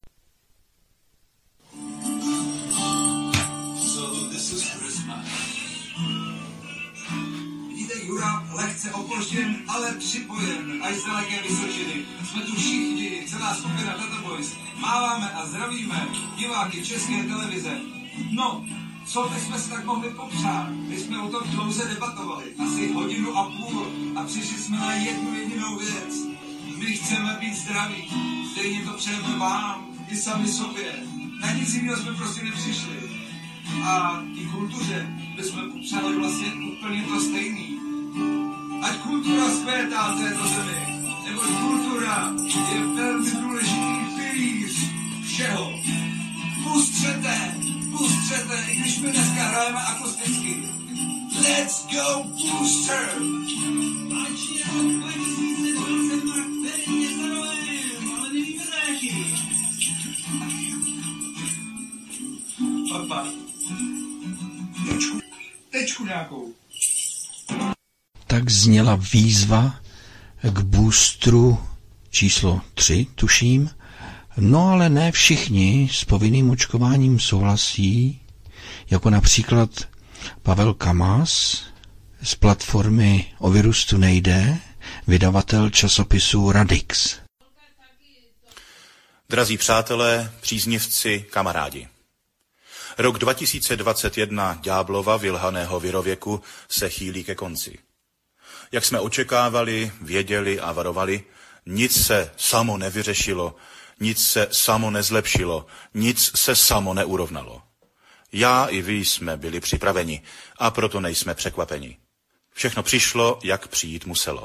Lehce opožděn, ale připojen, až z daleké Vysočiny. Jsme tu všichni, celá skupina Data Boys. Máváme a zdravíme diváky České televize. No, co bychom si tak mohli popřát? My jsme o tom dlouze debatovali, asi 1,5 hodiny a přišli jsme na jednu jedinou věc. My chceme být zdraví, stejně to přejeme vám i sami sobě. Na nic jiného jsme prostě nepřišli. A i kultuře bychom popřáli vlastně úplně to stejný. Ať kultura zpětá této zemi, neboť kultura je velmi důležitý pilíř všeho. Pustřete, i když my dneska hrajeme akusticky. Let's go Booster! Ať je rok 2022 pevně zdravím, ale nevíme za jaký. Papa. Tečku nějakou. Tak zněla výzva k boostru číslo 3, tuším. No ale ne všichni s povinným očkováním souhlasí, jako například Pavel Kamás z platformy O virusu tu nejde, vydavatel časopisu Radix. Drazí přátelé, příznivci, kamarádi. Rok 2021 ďáblova vylhaného virověku se chýlí ke konci. Jak jsme očekávali, věděli a varovali, nic se samo nevyřešilo, nic se samo nezlepšilo, nic se samo neurovnalo. Já i vy jsme byli připraveni a proto nejsme překvapeni. Všechno přišlo, jak přijít muselo.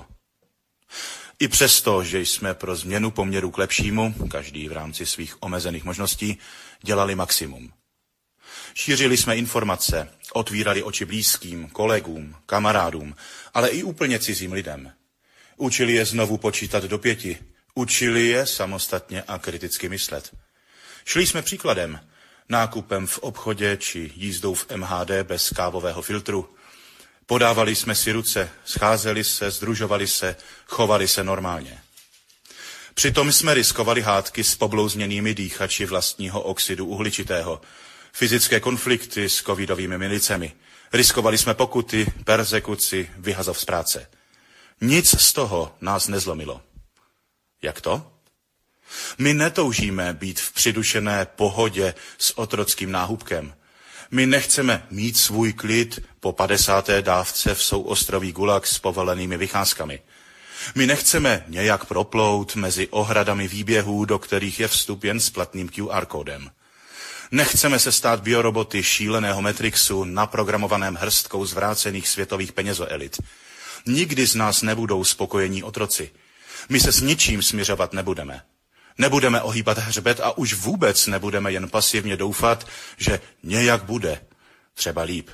I přesto, že jsme pro změnu poměru k lepšímu, každý v rámci svých omezených možností, dělali maximum. Šířili jsme informace, otvírali oči blízkým, kolegům, kamarádům, ale i úplně cizím lidem. Učili je znovu počítat do 5, učili je samostatně a kriticky myslet. Šli jsme příkladem, nákupem v obchodě či jízdou v MHD bez kávového filtru. Podávali jsme si ruce, scházeli se, sdružovali se, chovali se normálně. Přitom jsme riskovali hádky s poblouzněnými dýchači vlastního oxidu uhličitého, fyzické konflikty s covidovými milicemi. Riskovali jsme pokuty, perzekuci, vyhazov z práce. Nic z toho nás nezlomilo. Jak to? My netoužíme být v přidušené pohodě s otrockým náhubkem. My nechceme mít svůj klid po 50. dávce v souostroví Gulag s povolenými vycházkami. My nechceme nějak proplout mezi ohradami výběhů, do kterých je vstup jen s platným QR kódem. Nechceme se stát bioroboty šíleného Matrixu naprogramovaném hrstkou zvrácených světových penězoelit. Nikdy z nás nebudou spokojení otroci. My se s ničím smiřovat nebudeme. Nebudeme ohýbat hřbet a už vůbec nebudeme jen pasivně doufat, že nějak bude, třeba líp.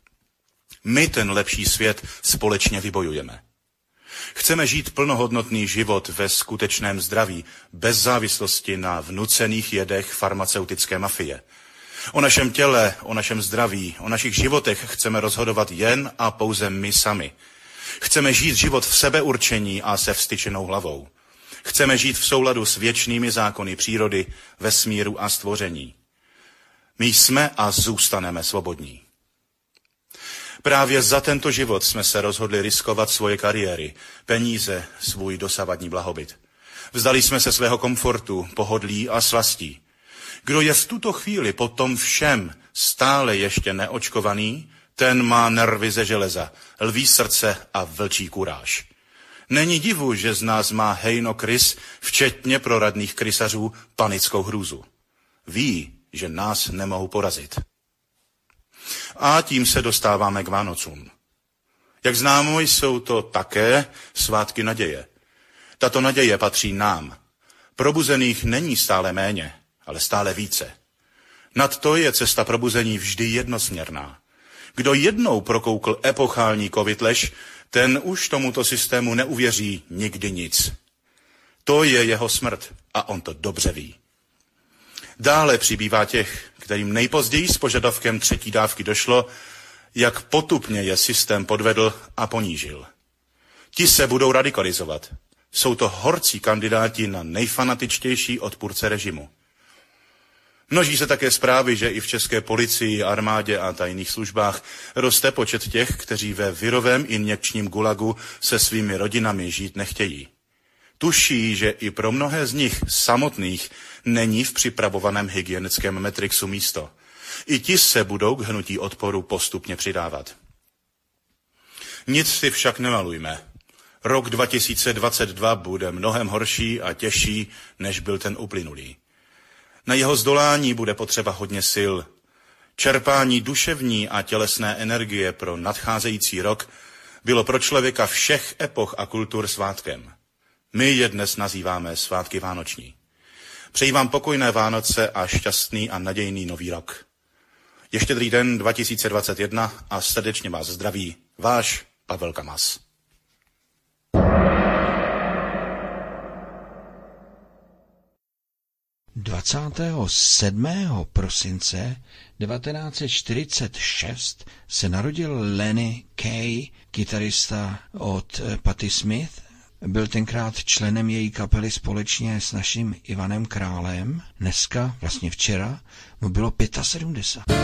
My ten lepší svět společně vybojujeme. Chceme žít plnohodnotný život ve skutečném zdraví, bez závislosti na vnucených jedech farmaceutické mafie. O našem těle, o našem zdraví, o našich životech chceme rozhodovat jen a pouze my sami. Chceme žít život v sebeurčení a se vztyčenou hlavou. Chceme žít v souladu s věčnými zákony přírody, vesmíru a stvoření. My jsme a zůstaneme svobodní. Právě za tento život jsme se rozhodli riskovat svoje kariéry, peníze, svůj dosavadní blahobyt. Vzdali jsme se svého komfortu, pohodlí a slastí. Kdo je v tuto chvíli po tom všem stále ještě neočkovaný, ten má nervy ze železa, lví srdce a vlčí kuráž. Není divu, že z nás má hejno krys, včetně proradných krysařů, panickou hrůzu. Ví, že nás nemohou porazit. A tím se dostáváme k Vánocům. Jak známo, jsou to také svátky naděje. Tato naděje patří nám. Probuzených není stále méně, ale stále více. Nad to je cesta probuzení vždy jednosměrná. Kdo jednou prokoukl epochální covidlež, ten už tomuto systému neuvěří nikdy nic. To je jeho smrt a on to dobře ví. Dále přibývá těch, kterým nejpozději s požadavkem 3. dávky došlo, jak potupně je systém podvedl a ponížil. Ti se budou radikalizovat. Jsou to horcí kandidáti na nejfanatičtější odpůrce režimu. Množí se také zprávy, že i v české policii, armádě a tajných službách roste počet těch, kteří ve virovém injekčním gulagu se svými rodinami žít nechtějí. Tuší, že i pro mnohé z nich samotných není v připravovaném hygienickém Matrixu místo. I ti se budou k hnutí odporu postupně přidávat. Nic si však nemalujme. Rok 2022 bude mnohem horší a těžší, než byl ten uplynulý. Na jeho zdolání bude potřeba hodně sil. Čerpání duševní a tělesné energie pro nadcházející rok bylo pro člověka všech epoch a kultur svátkem. My je dnes nazýváme svátky vánoční. Přeji vám pokojné Vánoce a šťastný a nadějný nový rok. Je Štědrý den 2021 a srdečně vás zdraví váš Pavel Kamas. – 27. prosince 1946 se narodil Lenny Kaye, kytarista od Patti Smith. Byl tenkrát členem její kapely společně s naším Ivanem Králem. Dneska, vlastně včera, mu bylo 75.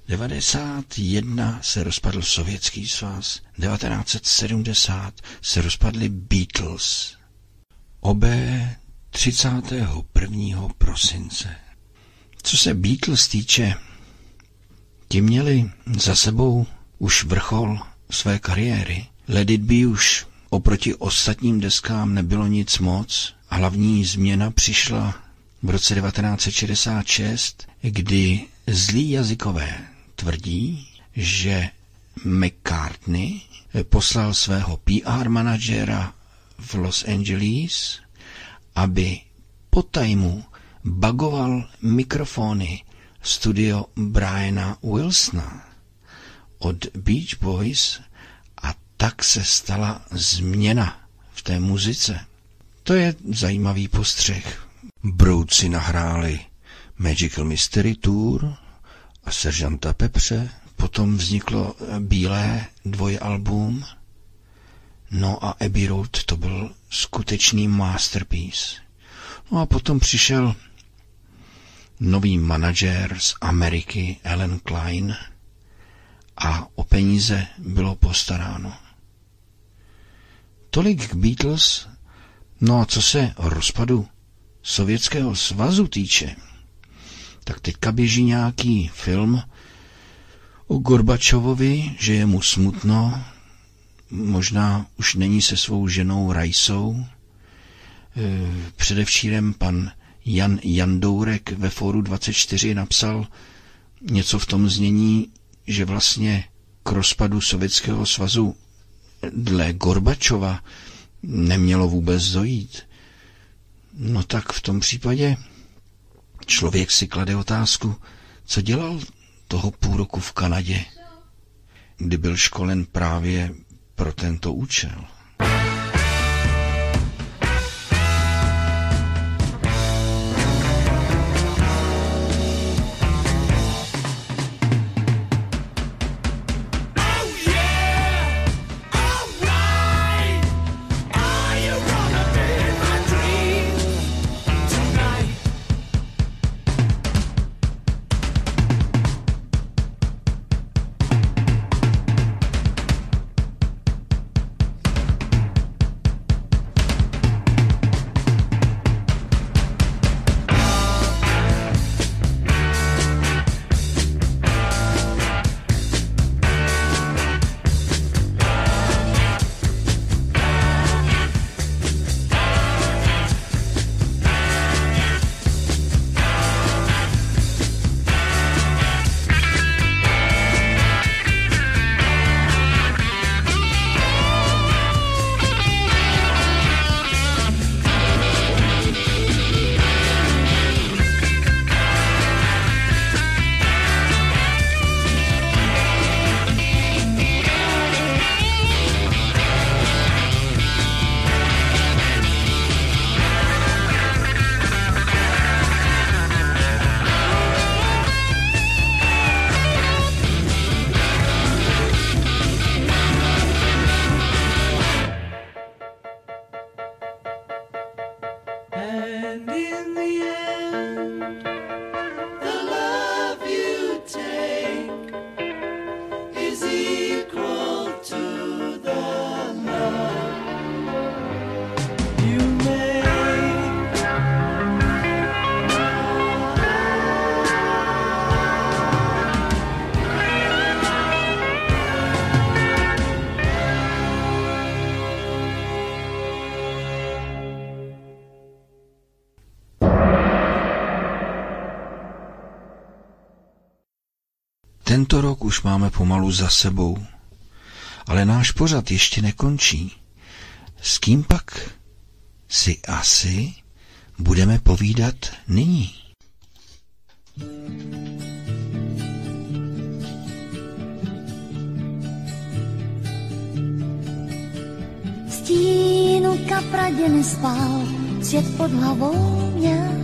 1991 se rozpadl Sovětský svaz, 1970 se rozpadly Beatles. Obé 31. prosince. Co se Beatles týče, ti měli za sebou už vrchol své kariéry. Let It Be už oproti ostatním deskám nebylo nic moc. Hlavní změna přišla v roce 1966, kdy zlí jazykové tvrdí, že McCartney poslal svého PR manažera v Los Angeles, aby po tajmu bugoval mikrofony studio Briana Wilsona od Beach Boys a tak se stala změna v té muzice. To je zajímavý postřeh. Brouci nahráli Magical Mystery Tour a Seržanta Pepře, potom vzniklo Bílé dvojalbum, no a Abbey Road to byl skutečný masterpiece. No a potom přišel nový manažér z Ameriky, Alan Klein, a o peníze bylo postaráno. Tolik k Beatles. No a co se rozpadu Sovětského svazu týče, tak teďka běží nějaký film o Gorbačovovi, že je mu smutno, možná už není se svou ženou Rajsou. Předevčírem pan Jan Jandourek ve Fóru 24 napsal něco v tom znění, že vlastně k rozpadu Sovětského svazu dle Gorbačova nemělo vůbec dojít. No tak v tom případě člověk si klade otázku, co dělal toho půl roku v Kanadě, kdy byl školen právě pro tento účel. Tento rok už máme pomalu za sebou, ale náš pořad ještě nekončí. S kým pak si asi budeme povídat nyní? V stínu kapradě nespal, svět pod hlavou měl.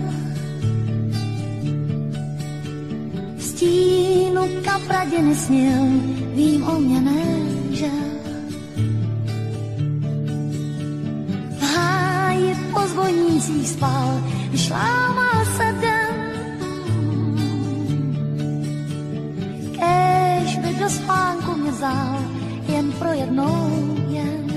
V stínu kapradě nesnil, vím o mě nežel. V háji po zvonících spal, když lámal se den. do spánku mě vzal jen pro jednou jen.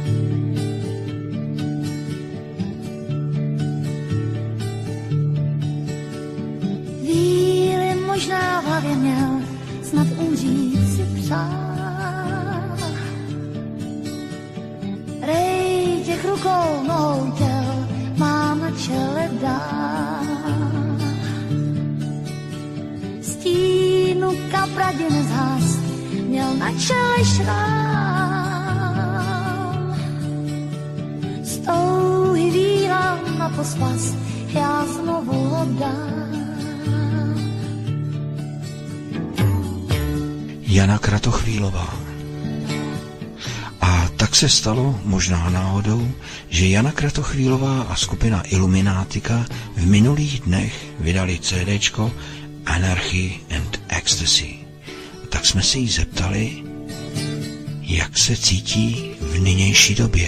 Víly možná v hlavě měl, snad umřít si přál. Rej těch rukou, nohou těl, mám na čele dál. Stínu kapradě nezhas, měl na čele šrám. Z touhy vílám na pospas, já znovu ho dám. Jana Kratochvílová. A tak se stalo, možná náhodou, že Jana Kratochvílová a skupina Iluminátika v minulých dnech vydali CDčko Anarchy and Ecstasy. Tak jsme se jí zeptali, jak se cítí v nynější době.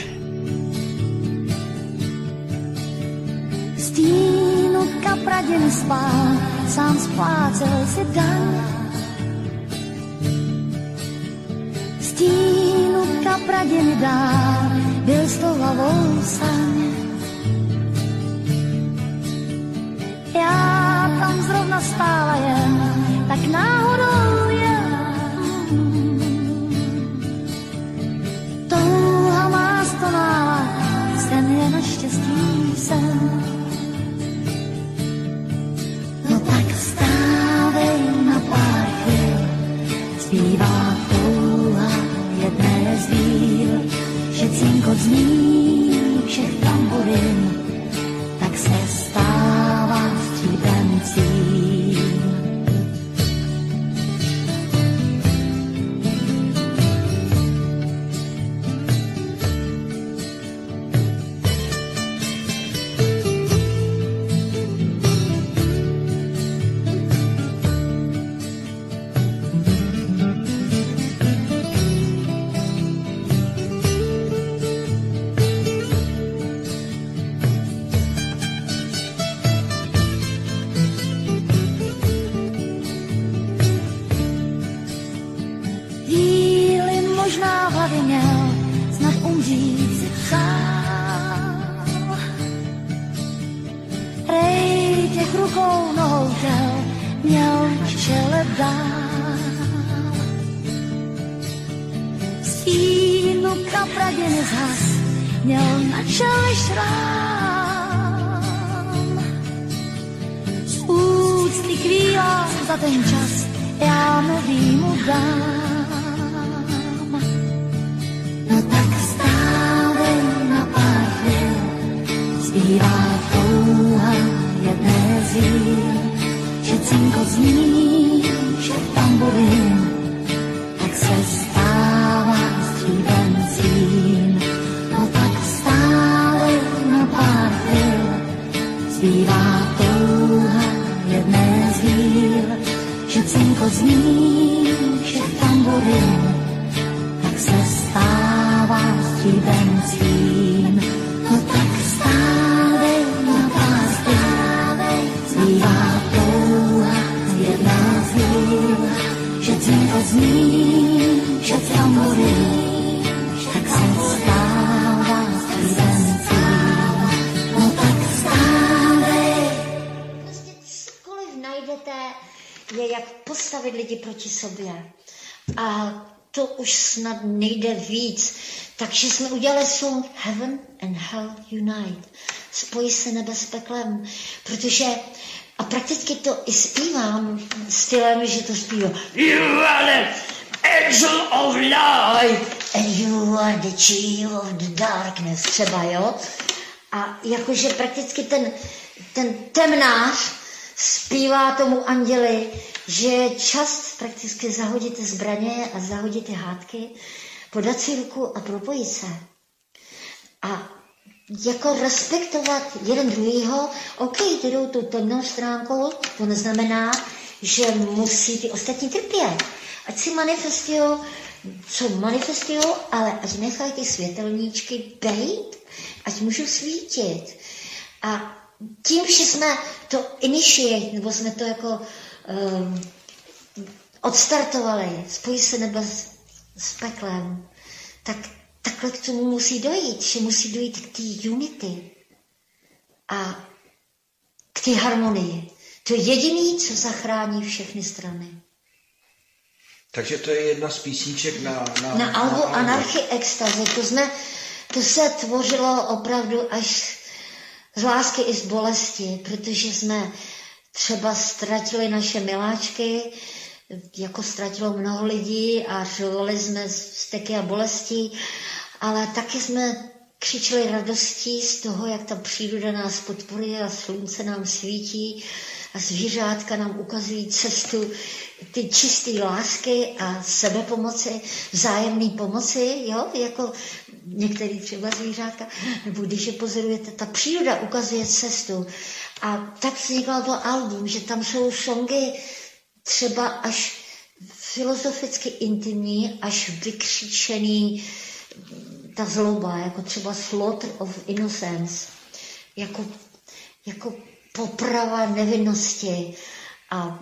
Stínu kapradě nespál, sám splácel si dan. Stínu kapradě mi dál, byl s tou hlavou saň. Já tam zrovna stála jen, tak náhodou jen. Touha má stonála, sen je naštěstí sen. No tak vstávej na pár chvíl, zpívá touha jedné z víl, že cinkot zní všech tamburin, tak se stává stříbencím. Za ten čas já nový mu dám. No tak vstávej na pár chvíl, zpívá touha jedné z víl, že cinkot zní všech tamburin, tak se stává stříbencím. No tak vstávej na pár chvíl, zpívá touha jedné z víl, že cinkot zní všech tamburin, tak se stává stříbencím. No tak vstávej na pár chvíl, zpívá touha jedné z víl, že cinkot zní všech tamburin, tak se stává stříbencím. No tak vstávej. Najdete je, jak postavit lidi proti sobě. A to už snad nejde víc. Takže jsme udělali song Heaven and Hell Unite. Spojí se nebe s peklem. Protože, a prakticky to i zpívám stylem, že to zpívám. You are the angel of light and you are the chief of the darkness. Třeba, jo? A jakože prakticky ten temnář zpívá tomu anděli, že je čas prakticky zahodit zbraně a zahodit hádky, podat si ruku a propojit se. A jako respektovat jeden druhýho, OK, ty jdou tu temnou stránkou, to neznamená, že musí ty ostatní trpět. Ať si manifestujou, co manifestujou, ale ať nechají ty světelníčky bejt, ať můžou svítit. A tím, že jsme to initiate, nebo jsme to jako odstartovali, spojí se nebe s peklem, tak takhle k tomu musí dojít, že musí dojít k té unity a k té harmonii. To je jediný, co zachrání všechny strany. Takže to je jedna z písniček na albu Anarchy extazy. To se tvořilo opravdu až z lásky i z bolesti, protože jsme třeba ztratili naše miláčky, jako ztratilo mnoho lidí a řvali jsme steky a bolesti, ale taky jsme křičeli radostí z toho, jak ta příroda nás podporuje a slunce nám svítí a zvířátka nám ukazují cestu ty čisté lásky a sebepomoci, vzájemné pomoci, jo, jako některý třeba zvířátka, nebo když je pozorujete, ta příroda ukazuje cestu. A tak vzniklo to album, že tam jsou songy třeba až filozoficky intimní, až vykřičený ta zloba, jako třeba Slaughter of Innocence, jako poprava nevinnosti a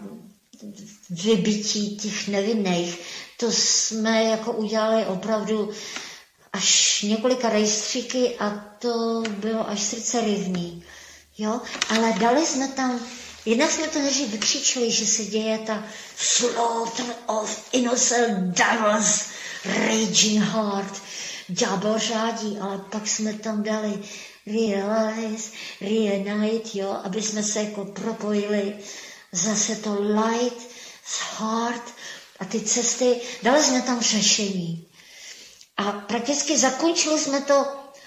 vybití těch nevinných. To jsme jako udělali opravdu až několika rejstříky a to bylo až srdce rivný. Jo? Ale dali jsme tam, jednak jsme to než vykřičeli, že se děje ta Slaughter of Innocent Devils, Raging Heart, ďábel řádí, ale pak jsme tam dali Realize, Reunite, jo, aby jsme se jako propojili, zase to light, heart a ty cesty, dali jsme tam řešení. A prakticky zakončili jsme to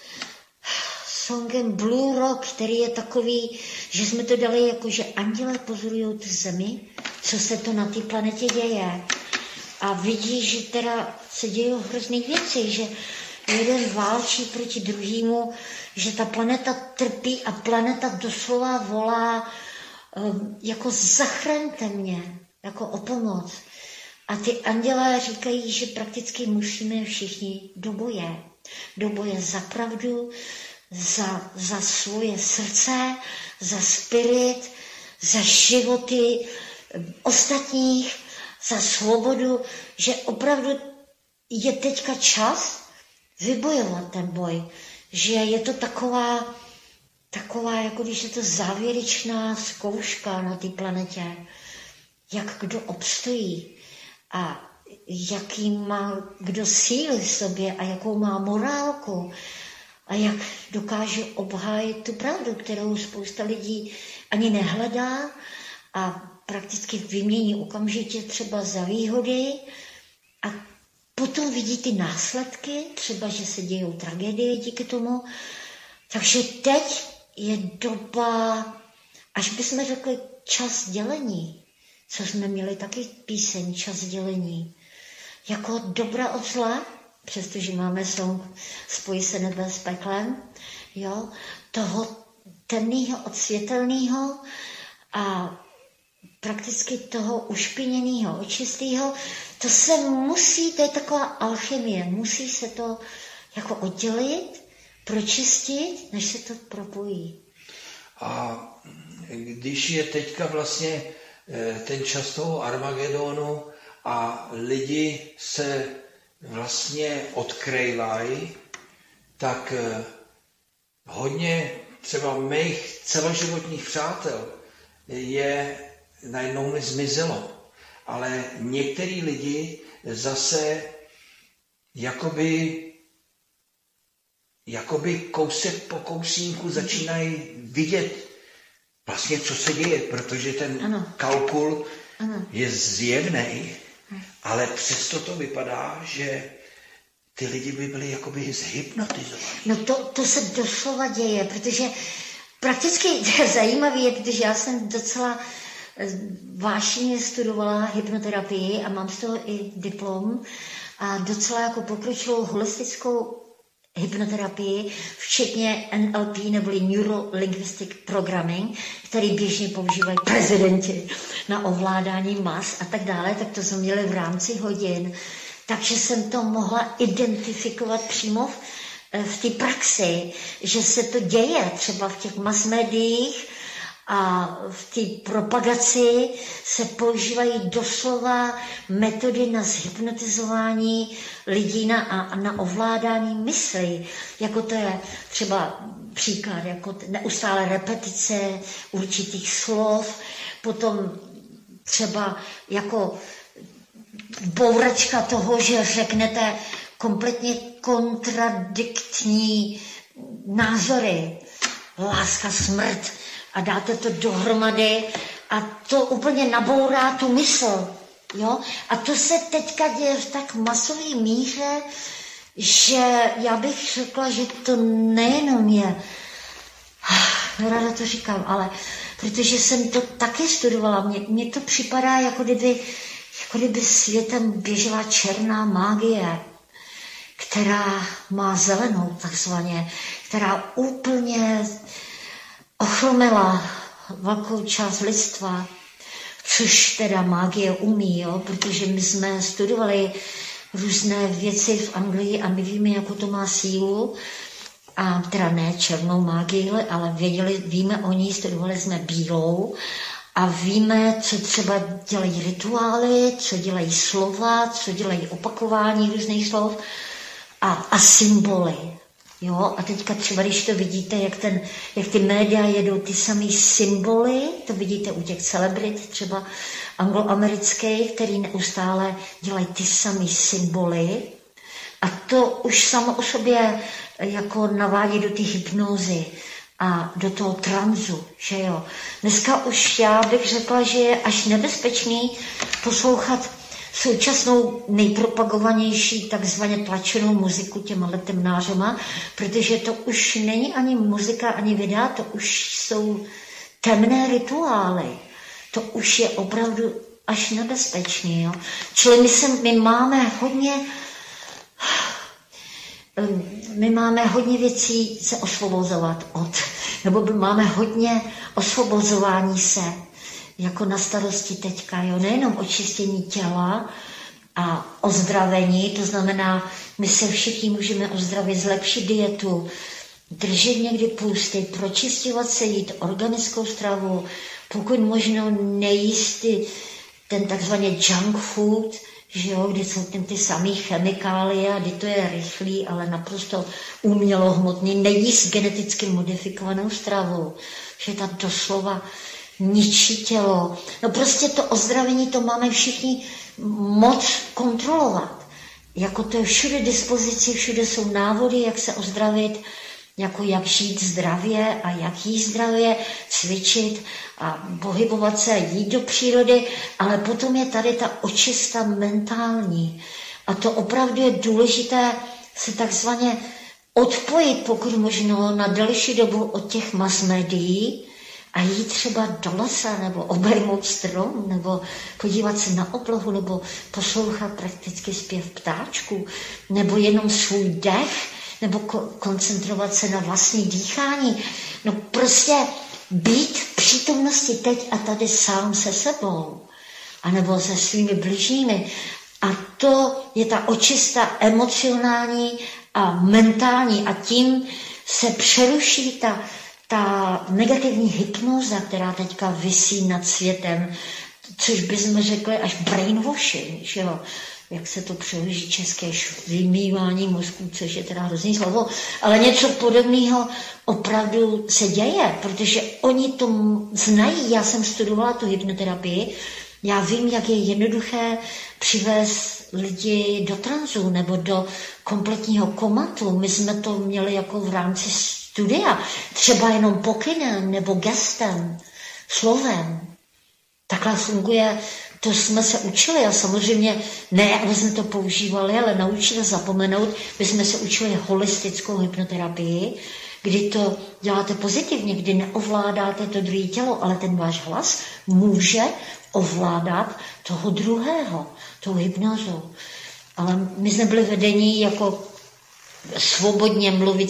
songem Blue Rock, který je takový, že jsme to dali jako, že anděle pozorují tu zemi, co se to na té planetě děje. A vidí, že teda se dějí hrozný věci, že jeden válčí proti druhému, že ta planeta trpí a planeta doslova volá jako zachraňte mě, jako o pomoc. A ty andělé říkají, že prakticky musíme všichni do boje. Do boje za pravdu, za svoje srdce, za spirit, za životy ostatních, za svobodu, že opravdu je teďka čas vybojovat ten boj. Že je to taková, jako když je to závěrečná zkouška na té planetě, jak kdo obstojí a jaký má kdo síly v sobě a jakou má morálku a jak dokáže obhájit tu pravdu, kterou spousta lidí ani nehledá a prakticky vymění okamžitě třeba za výhody a potom vidí ty následky, třeba, že se dějou tragédie díky tomu. Takže teď je doba, až bychom řekli čas dělení, co jsme měli taky píseň Čas dělení, jako dobra od zla, přestože máme song Spojí se nebe s peklem, jo, toho temného od světelného a prakticky toho ušpiněného od čistého, to se musí, to je taková alchymie, musí se to jako oddělit, pročistit, než se to propojí. A když je teďka vlastně ten čas toho Armagedonu a lidi se vlastně odkrejvají, tak hodně třeba mých celoživotních přátel je najednou mi zmizelo. Ale některý lidi zase jakoby kousek po kousínku začínají vidět vlastně, co se děje, protože ten kalkul je zjevný, ale přesto to vypadá, že ty lidi by byli jakoby zhypnotizovaní. No to se doslova děje, protože prakticky zajímavé je, protože já jsem docela vášně studovala hypnoterapii a mám z toho i diplom a docela jako pokročilou holistickou hypnoterapii, včetně NLP neboli Neuro Linguistic Programming, který běžně používají prezidenti na ovládání mas a tak dále, tak to jsme měli v rámci hodin. Takže jsem to mohla identifikovat přímo v té praxi, že se to děje třeba v těch mass médiích A v té propagaci se používají doslova metody na zhypnotizování lidí na ovládání mysli. Jako to je třeba příklad, jako neustále repetice určitých slov, potom třeba jako bouračka toho, že řeknete kompletně kontradiktní názory, láska, smrt, a dáte to dohromady a to úplně nabourá tu mysl. Jo? A to se teďka děje v tak masové míře, že já bych řekla, že to nejenom je, ráda to říkám, ale protože jsem to taky studovala, mně to připadá, jako kdyby světem běžela černá magie, která má zelenou takzvaně, která úplně ochromila velkou část lidstva, což teda magie umí, jo? Protože my jsme studovali různé věci v Anglii a my víme, jakou to má sílu. A teda ne černou magii, ale víme o ní, studovali jsme bílou a víme, co třeba dělají rituály, co dělají slova, co dělají opakování různých slov a symboly. Jo, a teďka třeba, když to vidíte, jak ty média jedou ty samé symboly, to vidíte u těch celebrit, třeba angloamerických, který neustále dělají ty samé symboly. A to už samo o sobě jako navádí do té hypnózy a do toho tranzu, že jo. Dneska už já bych řekla, že je až nebezpečný poslouchat současnou nejpropagovanější takzvaně tlačenou muziku těma temnářema, protože to už není ani muzika, ani videa, to už jsou temné rituály. To už je opravdu až nebezpečný. Jo? Čili my máme hodně věcí se osvobozovat nebo máme hodně osvobozování se jako na starosti teďka, jo, nejenom očištění těla a ozdravení, to znamená, my se všichni můžeme ozdravit, zlepšit dietu, držet někdy půsty, pročisťovat se, jít organickou stravu, pokud možno nejíst ten takzvaný junk food, že jo, kdy jsou ty samé chemikálie a kdy to je rychlý, ale naprosto umělohmotný, nejíst geneticky modifikovanou stravu, že ta doslova ničí tělo. No prostě to ozdravení, to máme všichni moc kontrolovat. Jako to je všude dispozici, všude jsou návody, jak se ozdravit, jako jak žít zdravě a jak jíst zdravě, cvičit a pohybovat se, jít do přírody, ale potom je tady ta očista mentální. A to opravdu je důležité se takzvaně odpojit, pokud možno na delší dobu od těch mass médií, a jít třeba do lesa, nebo obejmout strom, nebo podívat se na oblohu, nebo poslouchat prakticky zpěv ptáčků, nebo jenom svůj dech, nebo koncentrovat se na vlastní dýchání. No prostě být v přítomnosti teď a tady sám se sebou, anebo se svými bližními. A to je ta očista emocionální a mentální. A tím se přeruší ta negativní hypnoza, která teďka visí nad světem, což bychom řekli až brainwashing, že jo? Jak se to přeloží české vymývání mozku, což je teda hrozný slovo, ale něco podobného opravdu se děje, protože oni to znají. Já jsem studovala tu hypnoterapii, já vím, jak je jednoduché přivést lidi do tranzu nebo do kompletního komatu. My jsme to měli jako v rámci studia, třeba jenom pokynem nebo gestem, slovem. Takhle funguje, to jsme se učili a samozřejmě ne, aby jsme to používali, ale naučili zapomenout. My jsme se učili holistickou hypnoterapii, kdy to děláte pozitivně, kdy neovládáte to druhé tělo, ale ten váš hlas může ovládat toho druhého, tou hypnozou. Ale my jsme byli vedení jako svobodně mluvit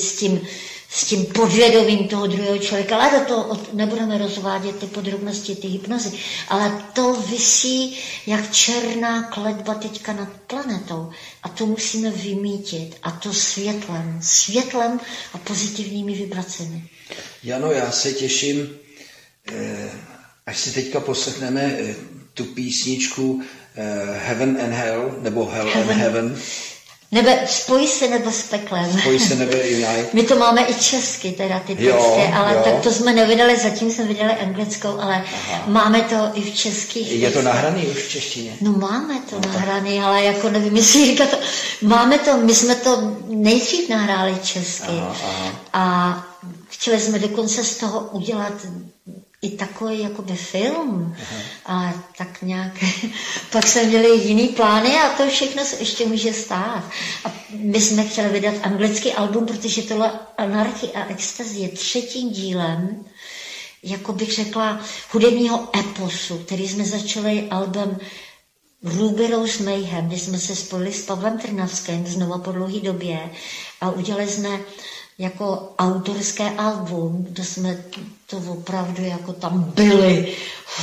s tím podvědomím toho druhého člověka, ale do toho nebudeme rozvádět ty podrobnosti, ty hypnozy, ale to visí jak černá kletba teďka nad planetou a to musíme vymítit a to světlem a pozitivními vibracemi. Jano, já se těším až si teďka poslechneme tu písničku Heaven and Hell, nebo Hell and Heaven. Spoj se nebe s peklem. Spoj se nebe unite. My to máme i česky, teda ty texty, ale tak to jsme nevydali, zatím jsme vydali anglickou, ale máme to i v českých. Je to nahraný už v češtině? No máme to nahraný, ale jako nevím, jestli říkat to. Máme to, my jsme to nejdřív nahráli česky. A chtěli jsme dokonce z toho udělat i takový jakoby film, ale tak nějak, pak jsme měli jiný plány a to všechno se ještě může stát. A my jsme chtěli vydat anglický album, protože tohle Anarchy a Ecstasy je 3. dílem, jako bych řekla, hudebního eposu, který jsme začali album Ruby Rose Mayhem, kdy jsme se spojili s Pavlem Trnavským znova po dlouhé době a udělali jsme jako autorské album, kde jsme to opravdu jako tam byli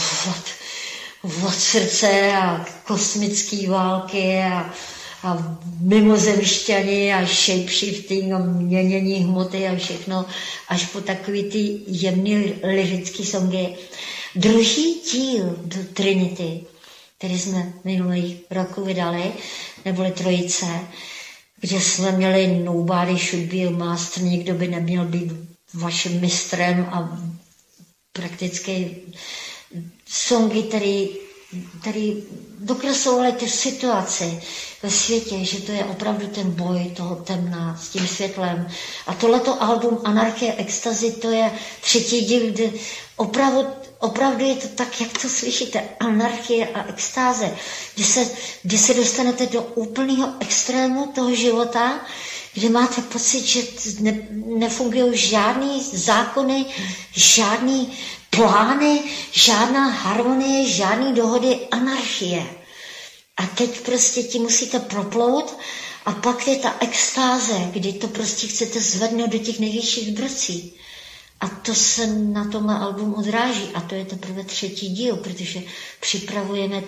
od srdce a kosmické války a mimozemšťany a shapeshifting a měnění hmoty a všechno, až po takový ty jemný lyrický songy. Druhý díl do Trinity, který jsme minulý roku vydali, neboli Trojice, kde jsme měli Nobody should be a master, nikdo by neměl být vaším mistrem a prakticky songy, který dokreslovaly tu situaci ve světě, že to je opravdu ten boj toho temna s tím světlem. A tohleto album Anarchie Ecstasy, to je 3. díl, kde opravdu je to tak, jak to slyšíte, anarchie a extáze, kdy se dostanete do úplného extrému toho života, kde máte pocit, že nefungují žádný zákony, žádný plány, žádná harmonie, žádný dohody, anarchie. A teď prostě ti musíte proplout a pak je ta extáze, kdy to prostě chcete zvednout do těch nejvyšších brocí. A to se na tomhle album odráží. A to je teprve 3. díl, protože připravujeme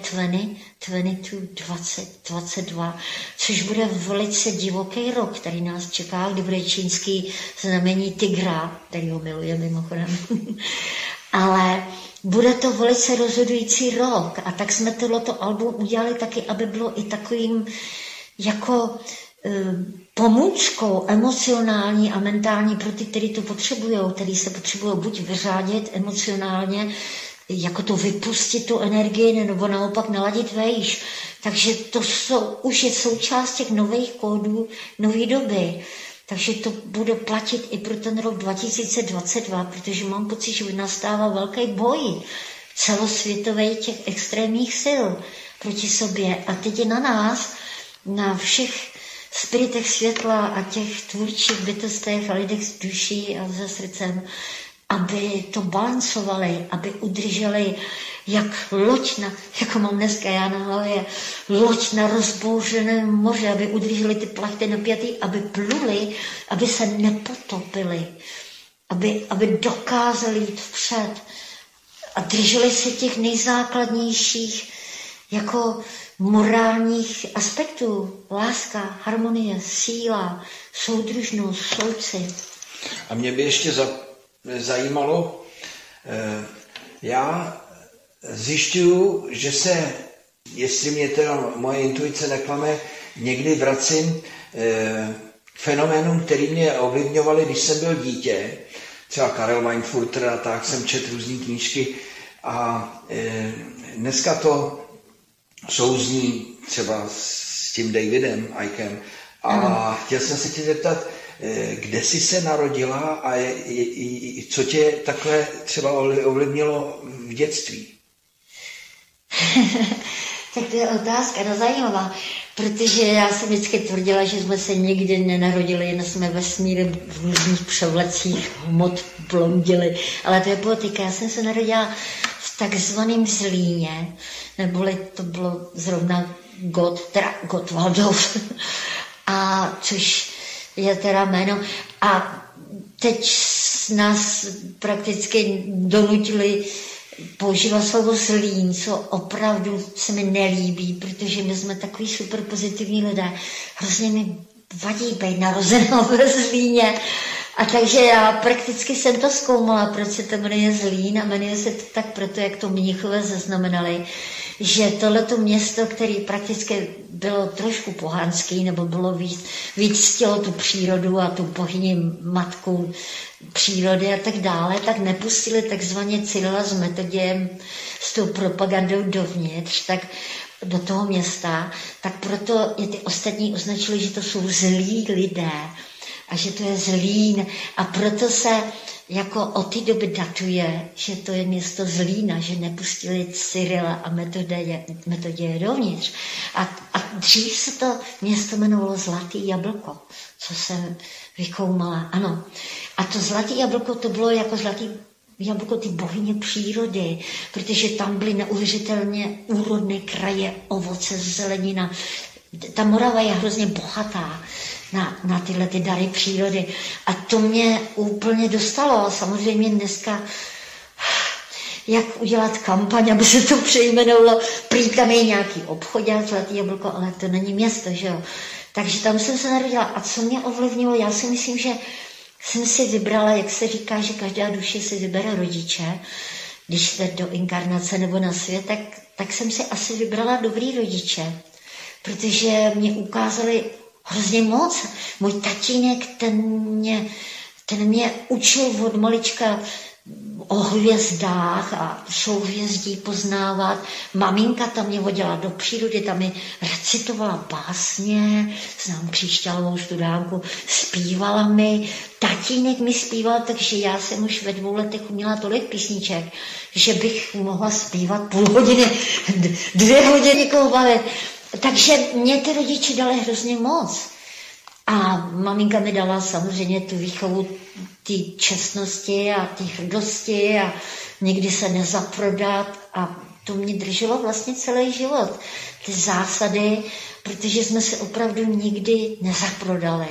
2022, což bude velice divoký rok, který nás čeká, kdy bude čínský znamení tygra, který ho miluje mimochodem. Ale bude to velice rozhodující rok. A tak jsme tohleto album udělali taky, aby bylo i takovým jako pomůckou emocionální a mentální pro ty, kteří to potřebují, kteří se potřebují buď vyřádit emocionálně, jako to vypustit tu energii, nebo naopak naladit vejš. Takže to už je součást těch nových kódů nové doby. Takže to bude platit i pro ten rok 2022, protože mám pocit, že nastává velký boj celosvětový těch extrémních sil proti sobě. A teď je na nás, na všech spiritech světla a těch tvůrčích bytostech a lidech s duší a se srdcem, aby to balancovali, aby udrželi jak loď jako mám dneska já na hlavě, loď na rozbouřeném moře, aby udrželi ty plachty napjatý, aby pluli, aby se nepotopili, aby dokázali jít vpřed a drželi se těch nejzákladnějších jako morálních aspektů. Láska, harmonie, síla, soudružnost, soucit. A mě by ještě zajímalo, já zjišťuju, že se, jestli mě teda moje intuice neklame, někdy vracím fenoménům, který mě ovlivňovaly, když jsem byl dítě. Třeba Karel Weinfurter a tak jsem četl různý knížky a dneska to souzní třeba s tím Davidem Ickem. A chtěl jsem se tě zeptat, kde jsi se narodila a co tě takhle třeba ovlivnilo v dětství? Tak to je otázka, zajímavá, protože já jsem vždycky tvrdila, že jsme se nikdy nenarodili, jen jsme vesmírem v různých převlecích hmot blondili, ale to je politika. Já jsem se narodila v takzvaném Zlíně, neboli to bylo zrovna Gottwaldov, a což je teda jméno. A teď nás prakticky donutili používat slovo Zlín, co opravdu se mi nelíbí, protože my jsme takový super pozitivní lidé. Hrozně mi vadí být narozená ve Zlíně, A takže já prakticky jsem to zkoumala, proč se to jmenuje Zlín a jmenuje se to tak proto, jak to Mnichové zaznamenali, že tohleto město, které prakticky bylo trošku pohanský, nebo bylo víc ctělo tu přírodu a tu bohyni matku přírody a tak dále, tak nepustili takzvaně Cyrila s Metodějem s tou propagandou dovnitř, tak do toho města, tak proto je ty ostatní označili, že to jsou zlí lidé a že to je Zlín a proto se jako od té doby datuje, že to je město Zlína, že nepustili Cyrila a Metoděje dovnitř. A dřív se to město jmenovalo Zlatý jablko, co jsem vykoumala, ano. A to Zlatý jablko to bylo jako zlatý jablko ty bohyně přírody, protože tam byly neuvěřitelně úrodné kraje, ovoce, zelenina. Ta Morava je hrozně bohatá na tyhle ty dary přírody. A to mě úplně dostalo. Samozřejmě dneska, jak udělat kampaň, aby se to přejmenovalo. Prý tam je nějaký obchodák, Zlatý jablko, ale to není město, že jo. Takže tam jsem se narodila. A co mě ovlivnilo? Já si myslím, že jsem si vybrala, jak se říká, že každá duše si vybere rodiče, když jste do inkarnace nebo na svět, tak jsem si asi vybrala dobrý rodiče, protože mě ukázali hrozně moc. Můj tatínek, ten mě učil od malička o hvězdách a souhvězdí poznávat. Maminka tam mě vodila do přírody, tam mi recitovala básně, znám Křišťálovou studánku, zpívala mi. Tatínek mi zpíval, takže já jsem už ve 2 letech uměla tolik písniček, že bych mohla zpívat půl hodiny, 2 hodiny někoho bavit. Takže mě ty rodiče dali hrozně moc. A maminka mi dala samozřejmě tu výchovu té čestnosti a té hrdosti a nikdy se nezaprodat a to mě drželo vlastně celý život. Ty zásady, protože jsme se opravdu nikdy nezaprodali.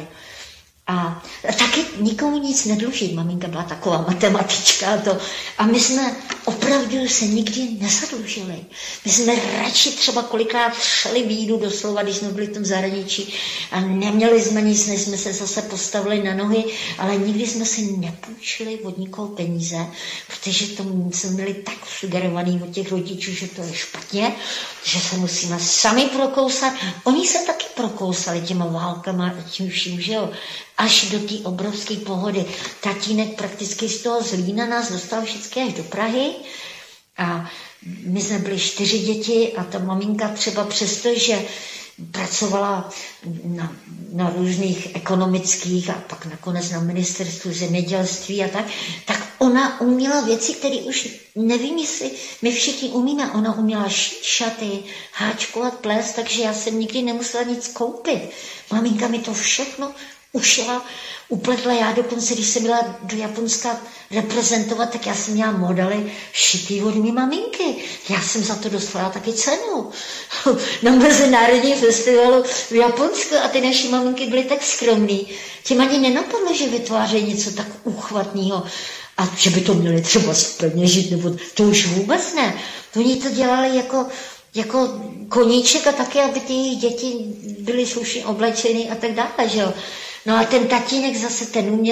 A taky nikomu nic nedlužit. Maminka byla taková matematička a my jsme opravdu se nikdy nezadlužili. My jsme radši třeba kolikrát šli bídu doslova, když jsme byli v tom zahraničí a neměli jsme nic, než jsme se zase postavili na nohy, ale nikdy jsme si nepůjčili od nikoho peníze, protože to jsme měli tak sugerovaný od těch rodičů, že to je špatně, že se musíme sami prokousat. Oni se taky prokousali těma válkama a tím vším, že jo. Až do té obrovské pohody. Tatínek prakticky z toho Zlína nás dostal všichni až do Prahy a my jsme byli 4 děti a ta maminka třeba přesto, že pracovala na různých ekonomických a pak nakonec na ministerstvu zemědělství a tak ona uměla věci, které už nevím, jestli my všichni umíme. Ona uměla šaty, háčkovat, plést, takže já jsem nikdy nemusela nic koupit. Maminka mi to všechno ušila, upletla. Já dokonce, když jsem byla do Japonska reprezentovat, tak já jsem měla modely šitý od mý maminky. Já jsem za to dostala taky cenu na mezinárodní festivalu v Japonsku a ty naši maminky byly tak skromný. Tím ani nenapadlo, že vytvářejí něco tak úchvatného a že by to měli třeba zpeněžit, nebo to už vůbec ne. Oni to dělali jako koníček a taky, aby ty děti byly slušně oblečeny a tak dále, že jo. No a ten tatínek zase,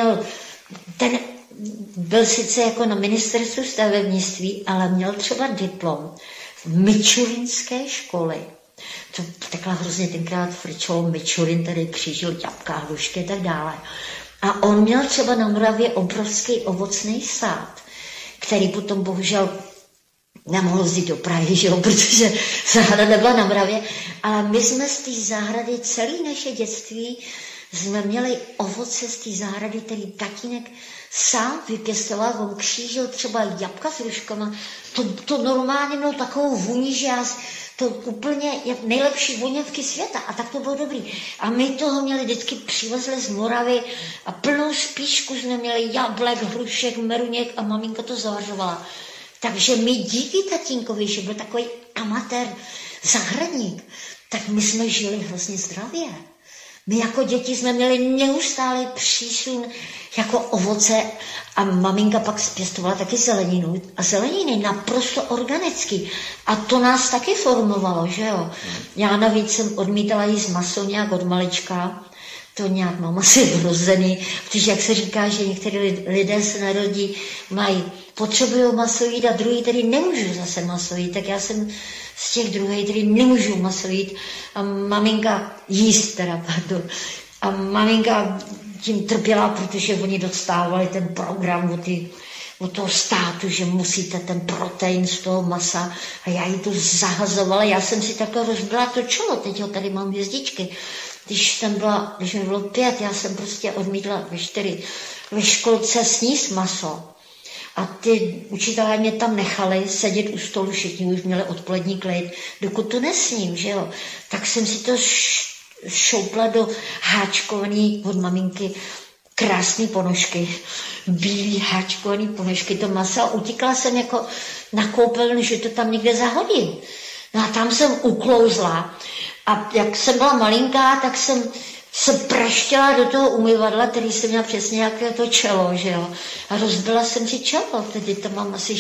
ten byl sice jako na ministerstvu stavebnictví, ale měl třeba diplom v Mičurinské školy. To takhle hrozně tenkrát frčelo Mičurin, tady křížil ťapka, hrušky a tak dále. A on měl třeba na Moravě obrovský ovocný sád, který potom bohužel nemohl vzít do Prahy, že jo, protože zahrada nebyla na Moravě. Ale my jsme z té zahrady celé naše dětství jsme měli ovoce z té zahrady, který tatínek sám vypěstoval, on křížil třeba jabka s hruškama. To normálně mělo takovou vůni, že já to úplně jak nejlepší voňavky světa a tak to bylo dobrý. A my toho měli vždycky přivezli z Moravy a plnou spíšku jsme měli jablek, hrušek, meruněk a maminka to zavařovala. Takže my díky tatínkovi, že byl takový amatér zahradník, tak my jsme žili hrozně zdravě. My jako děti jsme měli neustálý přísun jako ovoce a maminka pak zpěstovala taky zeleninu. A zeleniny naprosto organicky. A to nás taky formovalo, že jo. Já navíc jsem odmítala jíst maso nějak od malička, to nějak mám asi vrozený, protože jak se říká, že některý lidé se narodí, potřebují maso jít a druhý tedy nemůžu zase maso jít, tak já jsem z těch druhých, tedy nemůžu maso jít a maminka a maminka tím trpěla, protože oni dostávali ten program od toho státu, že musíte ten protein z toho masa a já jí to zahazovala, já jsem si takhle rozbila to čelo, teď ho tady mám hvězdičky. Když mi bylo 5, já jsem prostě odmítla ve 4 ve školce sníst maso. A ty učitelé mě tam nechali sedět u stolu, všichni už měli odpolední klid, dokud to nesním, že jo. Tak jsem si to šoupla do háčkovaný od maminky krásný ponožky, bílý háčkovaný ponožky, to maso a utíkla jsem jako na koupelnu, že to tam někde zahodím. No a tam jsem uklouzla a jak jsem byla malinká, tak jsem se praštěla do toho umyvadla, který jsem měla přesně nějaké to čelo, že jo. A rozbila jsem si čelo, tedy tam mám asi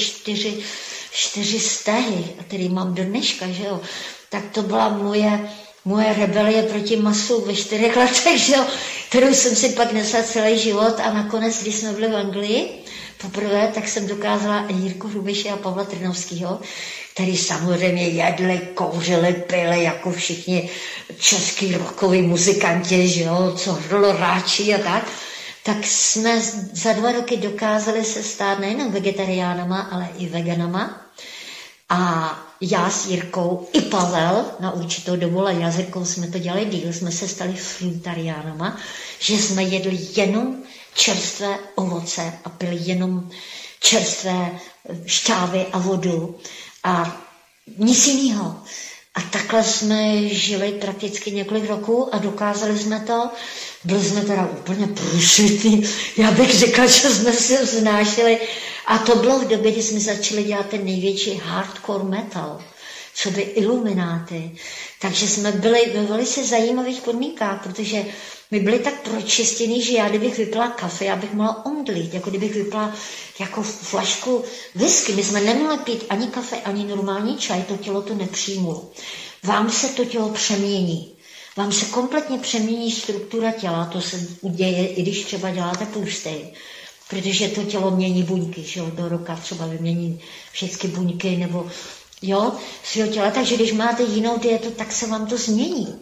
4 stehy, který mám do dneška, že jo. Tak to byla moje rebelie proti masu ve 4 letech, že jo, kterou jsem si pak nesla celý život a nakonec, když jsme byli v Anglii poprvé, tak jsem dokázala Jirku Hrubiše a Pavla Trnovského, který samozřejmě jedli, kouřili, pili, jako všichni český rockoví muzikanti, že jo, co hloráči a tak jsme za 2 roky dokázali se stát nejenom vegetariánama, ale i veganama. A já s Jirkou i Pavel na určitou dobu, ale já s Jirkou jsme to dělali díl, jsme se stali frutariánama, že jsme jedli jenom čerstvé ovoce a pili jenom čerstvé šťávy a vodu a nic jiného. A takhle jsme žili prakticky několik roků a dokázali jsme to. Byli jsme teda úplně průšvitní. Já bych řekla, že jsme se vznášeli. A to bylo v době, kdy jsme začali dělat ten největší hardcore metal, co by Illumináty. Takže jsme byli ve velice zajímavých podmínkách, protože my byli tak pročistění, že já kdybych vypila kafe, já bych mohla omdlít, jako kdybych vypila jako flašku whisky. My jsme nemohli pít ani kafe, ani normální čaj, to tělo to nepřijmulo. Vám se to tělo přemění. Vám se kompletně přemění struktura těla, to se uděje, i když třeba děláte tlustý, protože to tělo mění buňky, že jo, do roka třeba vymění všechny buňky, nebo jo, svého těla, takže když máte jinou dietu, tak se vám to změní.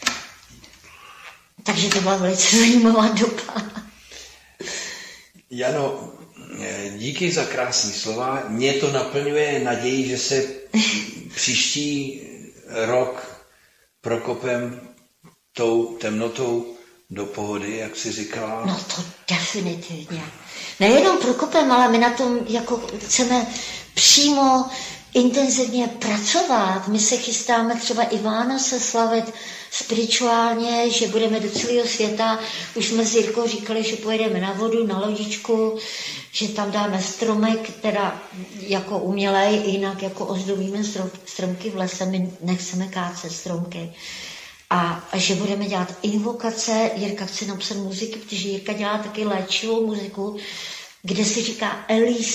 Takže to byla velice zajímavá doba. Jano, díky za krásný slova. Mě to naplňuje naději, že se příští rok prokopem tou temnotou do pohody, jak jsi říkala. No to definitivně. Nejenom prokopem, ale my na tom jako chceme přímo intenzivně pracovat. My se chystáme třeba i Vánoce slavit spirituálně, že budeme do celého světa. Už jsme s Jirkou říkali, že pojedeme na vodu, na lodičku, že tam dáme stromek, teda jako umělej, jinak jako ozdobíme stromky v lese, my nechceme kácet stromky. A že budeme dělat invokace, Jirka chce napsat muziky, protože Jirka dělá taky léčivou muziku, kde se říká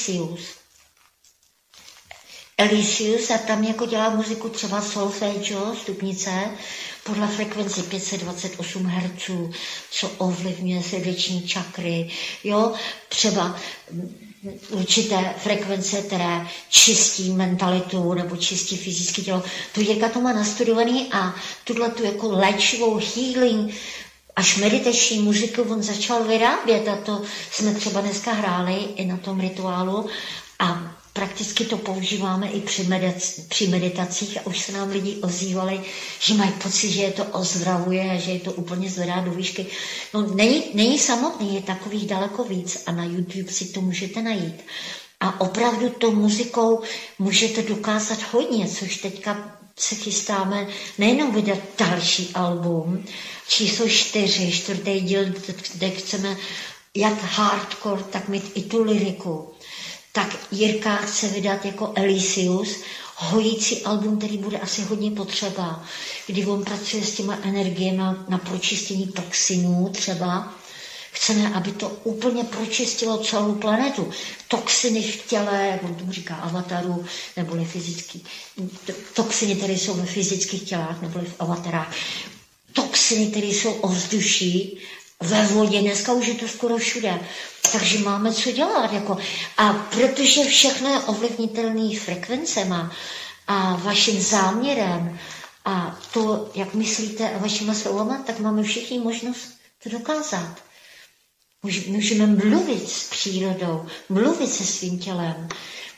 Elysius a tam jako dělá muziku třeba solfeggio, stupnice, podle frekvence 528 Hz, co ovlivňuje srdeční čakry, jo, třeba určité frekvence, které čistí mentalitu nebo čistí fyzické tělo. To Jirka to má nastudovaný a tuto jako léčivou healing až meditační muziku on začal vyrábět a to jsme třeba dneska hráli i na tom rituálu a prakticky to používáme i při meditacích a už se nám lidi ozývali, že mají pocit, že je to ozdravuje a že je to úplně zvedá do výšky. No, není samotný, je takových daleko víc a na YouTube si to můžete najít. A opravdu tou muzikou můžete dokázat hodně, což teďka se chystáme nejenom vydat další album, číslo 4, 4. díl, kde chceme jak hardcore, tak mít i tu lyriku. Tak Jirka chce vydat jako Elysius hojící album, který bude asi hodně potřeba, kdy on pracuje s těma energiemi na pročistění toxinů třeba. Chceme, aby to úplně pročistilo celou planetu. Toxiny v těle, on tomu říká avataru, neboli fyzický. Toxiny, které jsou ve fyzických tělách, neboli v avatarách. toxiny, které jsou ovzduší, ve vodě, dneska už je to skoro všude. Takže máme co dělat. Jako. A protože všechno je ovlivnitelné frekvencema a vaším záměrem a to, jak myslíte a vašima slovama, tak máme všichni možnost to dokázat. Můžeme mluvit s přírodou, mluvit se svým tělem,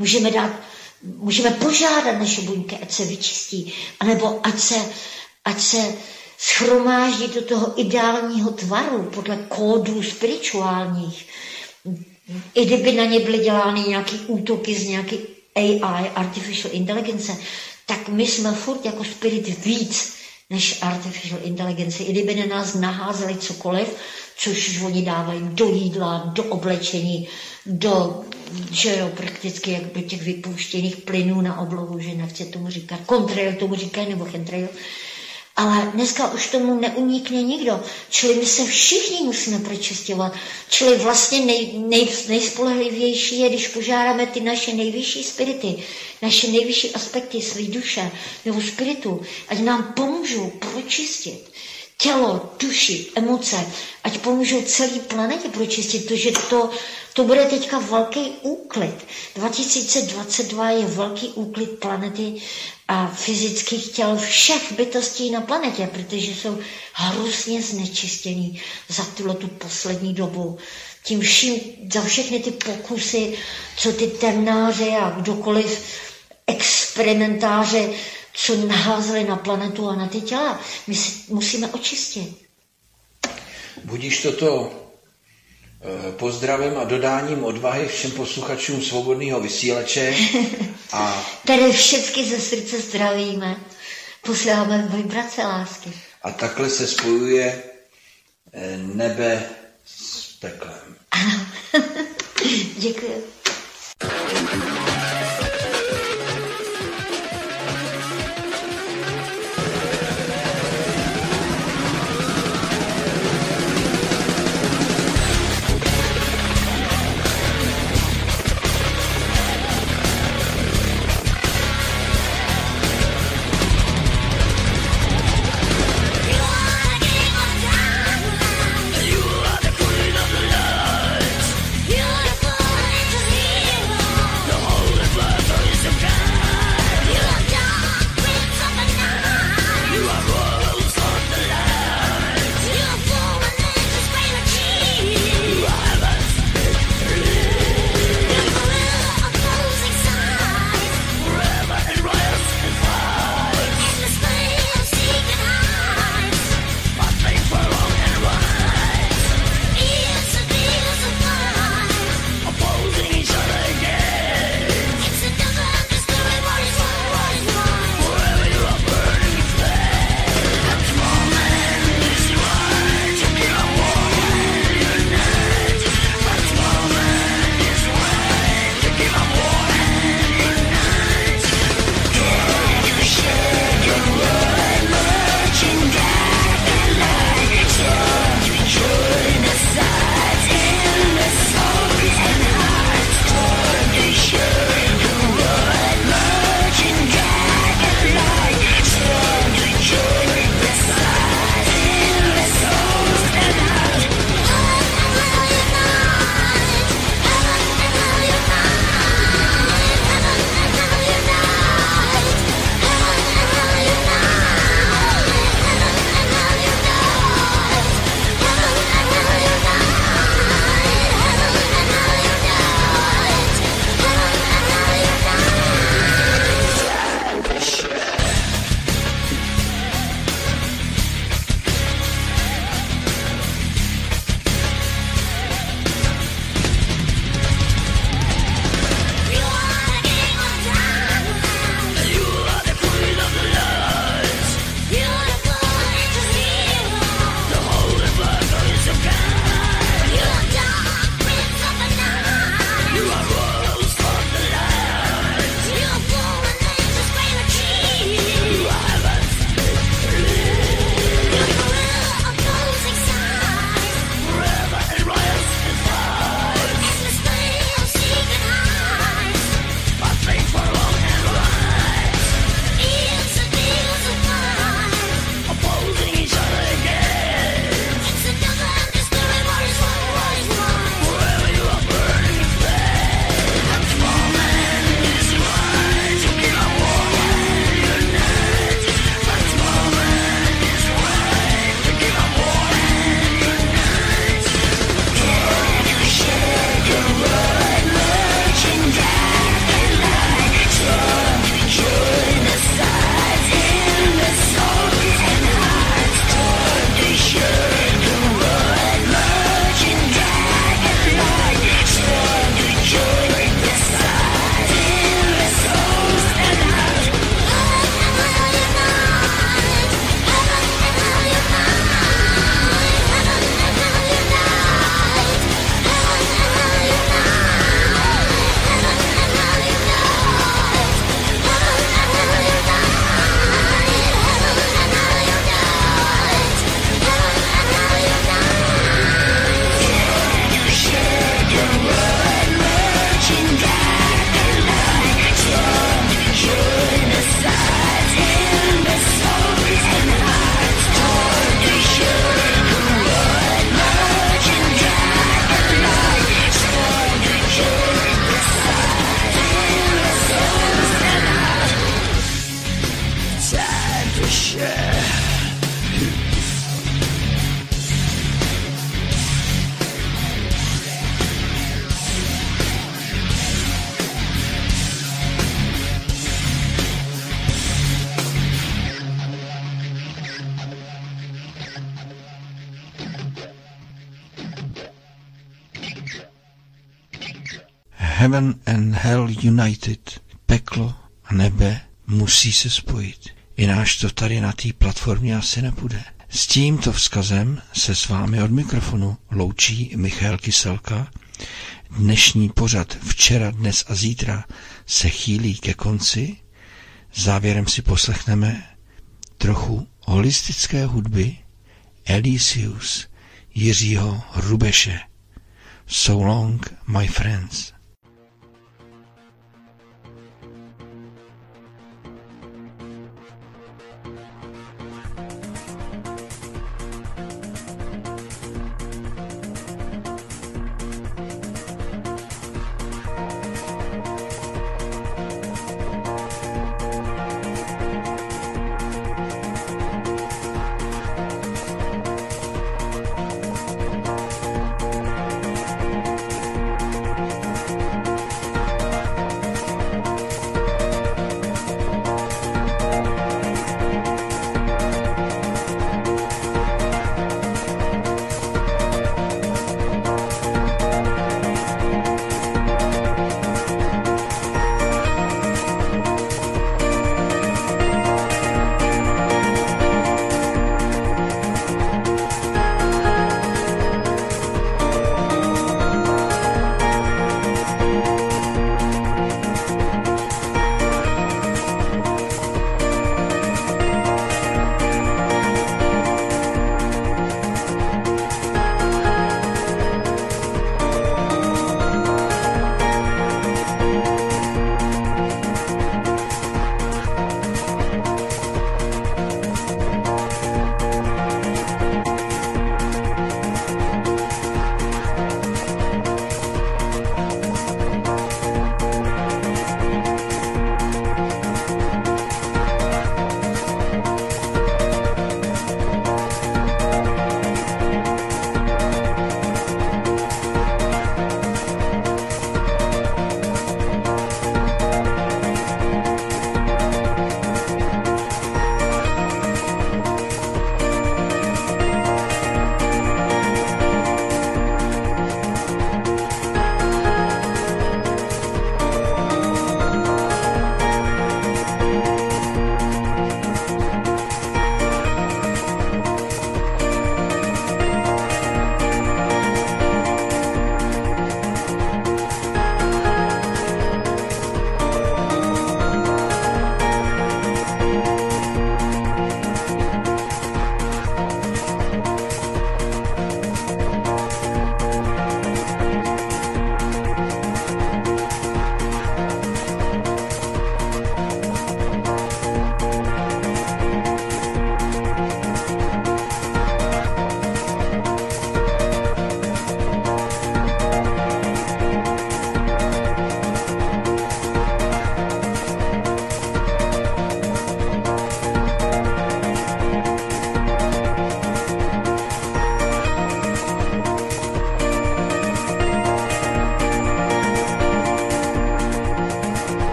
můžeme požádat naše buňky, ať se vyčistí, anebo ať se schromáždí do toho ideálního tvaru podle kódů spirituálních. I kdyby na ně byly dělány nějaké útoky z nějaké AI, Artificial Intelligence, tak my jsme furt jako spirit víc než Artificial Intelligence. I kdyby na nás naházeli cokoliv, což oni dávají do jídla, do oblečení, prakticky jak do těch vypouštěných plynů na oblohu, že nechce tomu říkat, contrail tomu říkají, nebo chemtrail. Ale dneska už tomu neunikne nikdo. Čili my se všichni musíme pročisťovat. Čili vlastně nejspolehlivější je, když požádáme ty naše nejvyšší spirity, naše nejvyšší aspekty své duše nebo spiritu, ať nám pomůžou pročistit tělo, duši, emoce, ať pomůžou celé planetě pročistit, protože to bude teďka velký úklid. 2022 je velký úklid planety a fyzických těl všech bytostí na planetě, protože jsou hrozně znečištěný za tu poslední dobu. Tím vším, za všechny ty pokusy, co ty temnáři a kdokoliv experimentáře, co naházeli na planetu a na ty těla. My si musíme očistit. Budíš toto pozdravem a dodáním odvahy všem posluchačům Svobodného vysílače. Tady všechny ze srdce zdravíme. Posíláme vibrace lásky. A takhle se spojuje nebe s peklem. Ano. Děkuji. You are the queen of the light. Heaven and Hell United. Peklo a nebe musí se spojit. Jináž to tady na té platformě asi nepůjde. S tímto vzkazem se s vámi od mikrofonu loučí Michal Kyselka. Dnešní pořad Včera, dnes a zítra se chýlí ke konci. Závěrem si poslechneme trochu holistické hudby Elysius Jiřího Hrubeše. So long, my friends.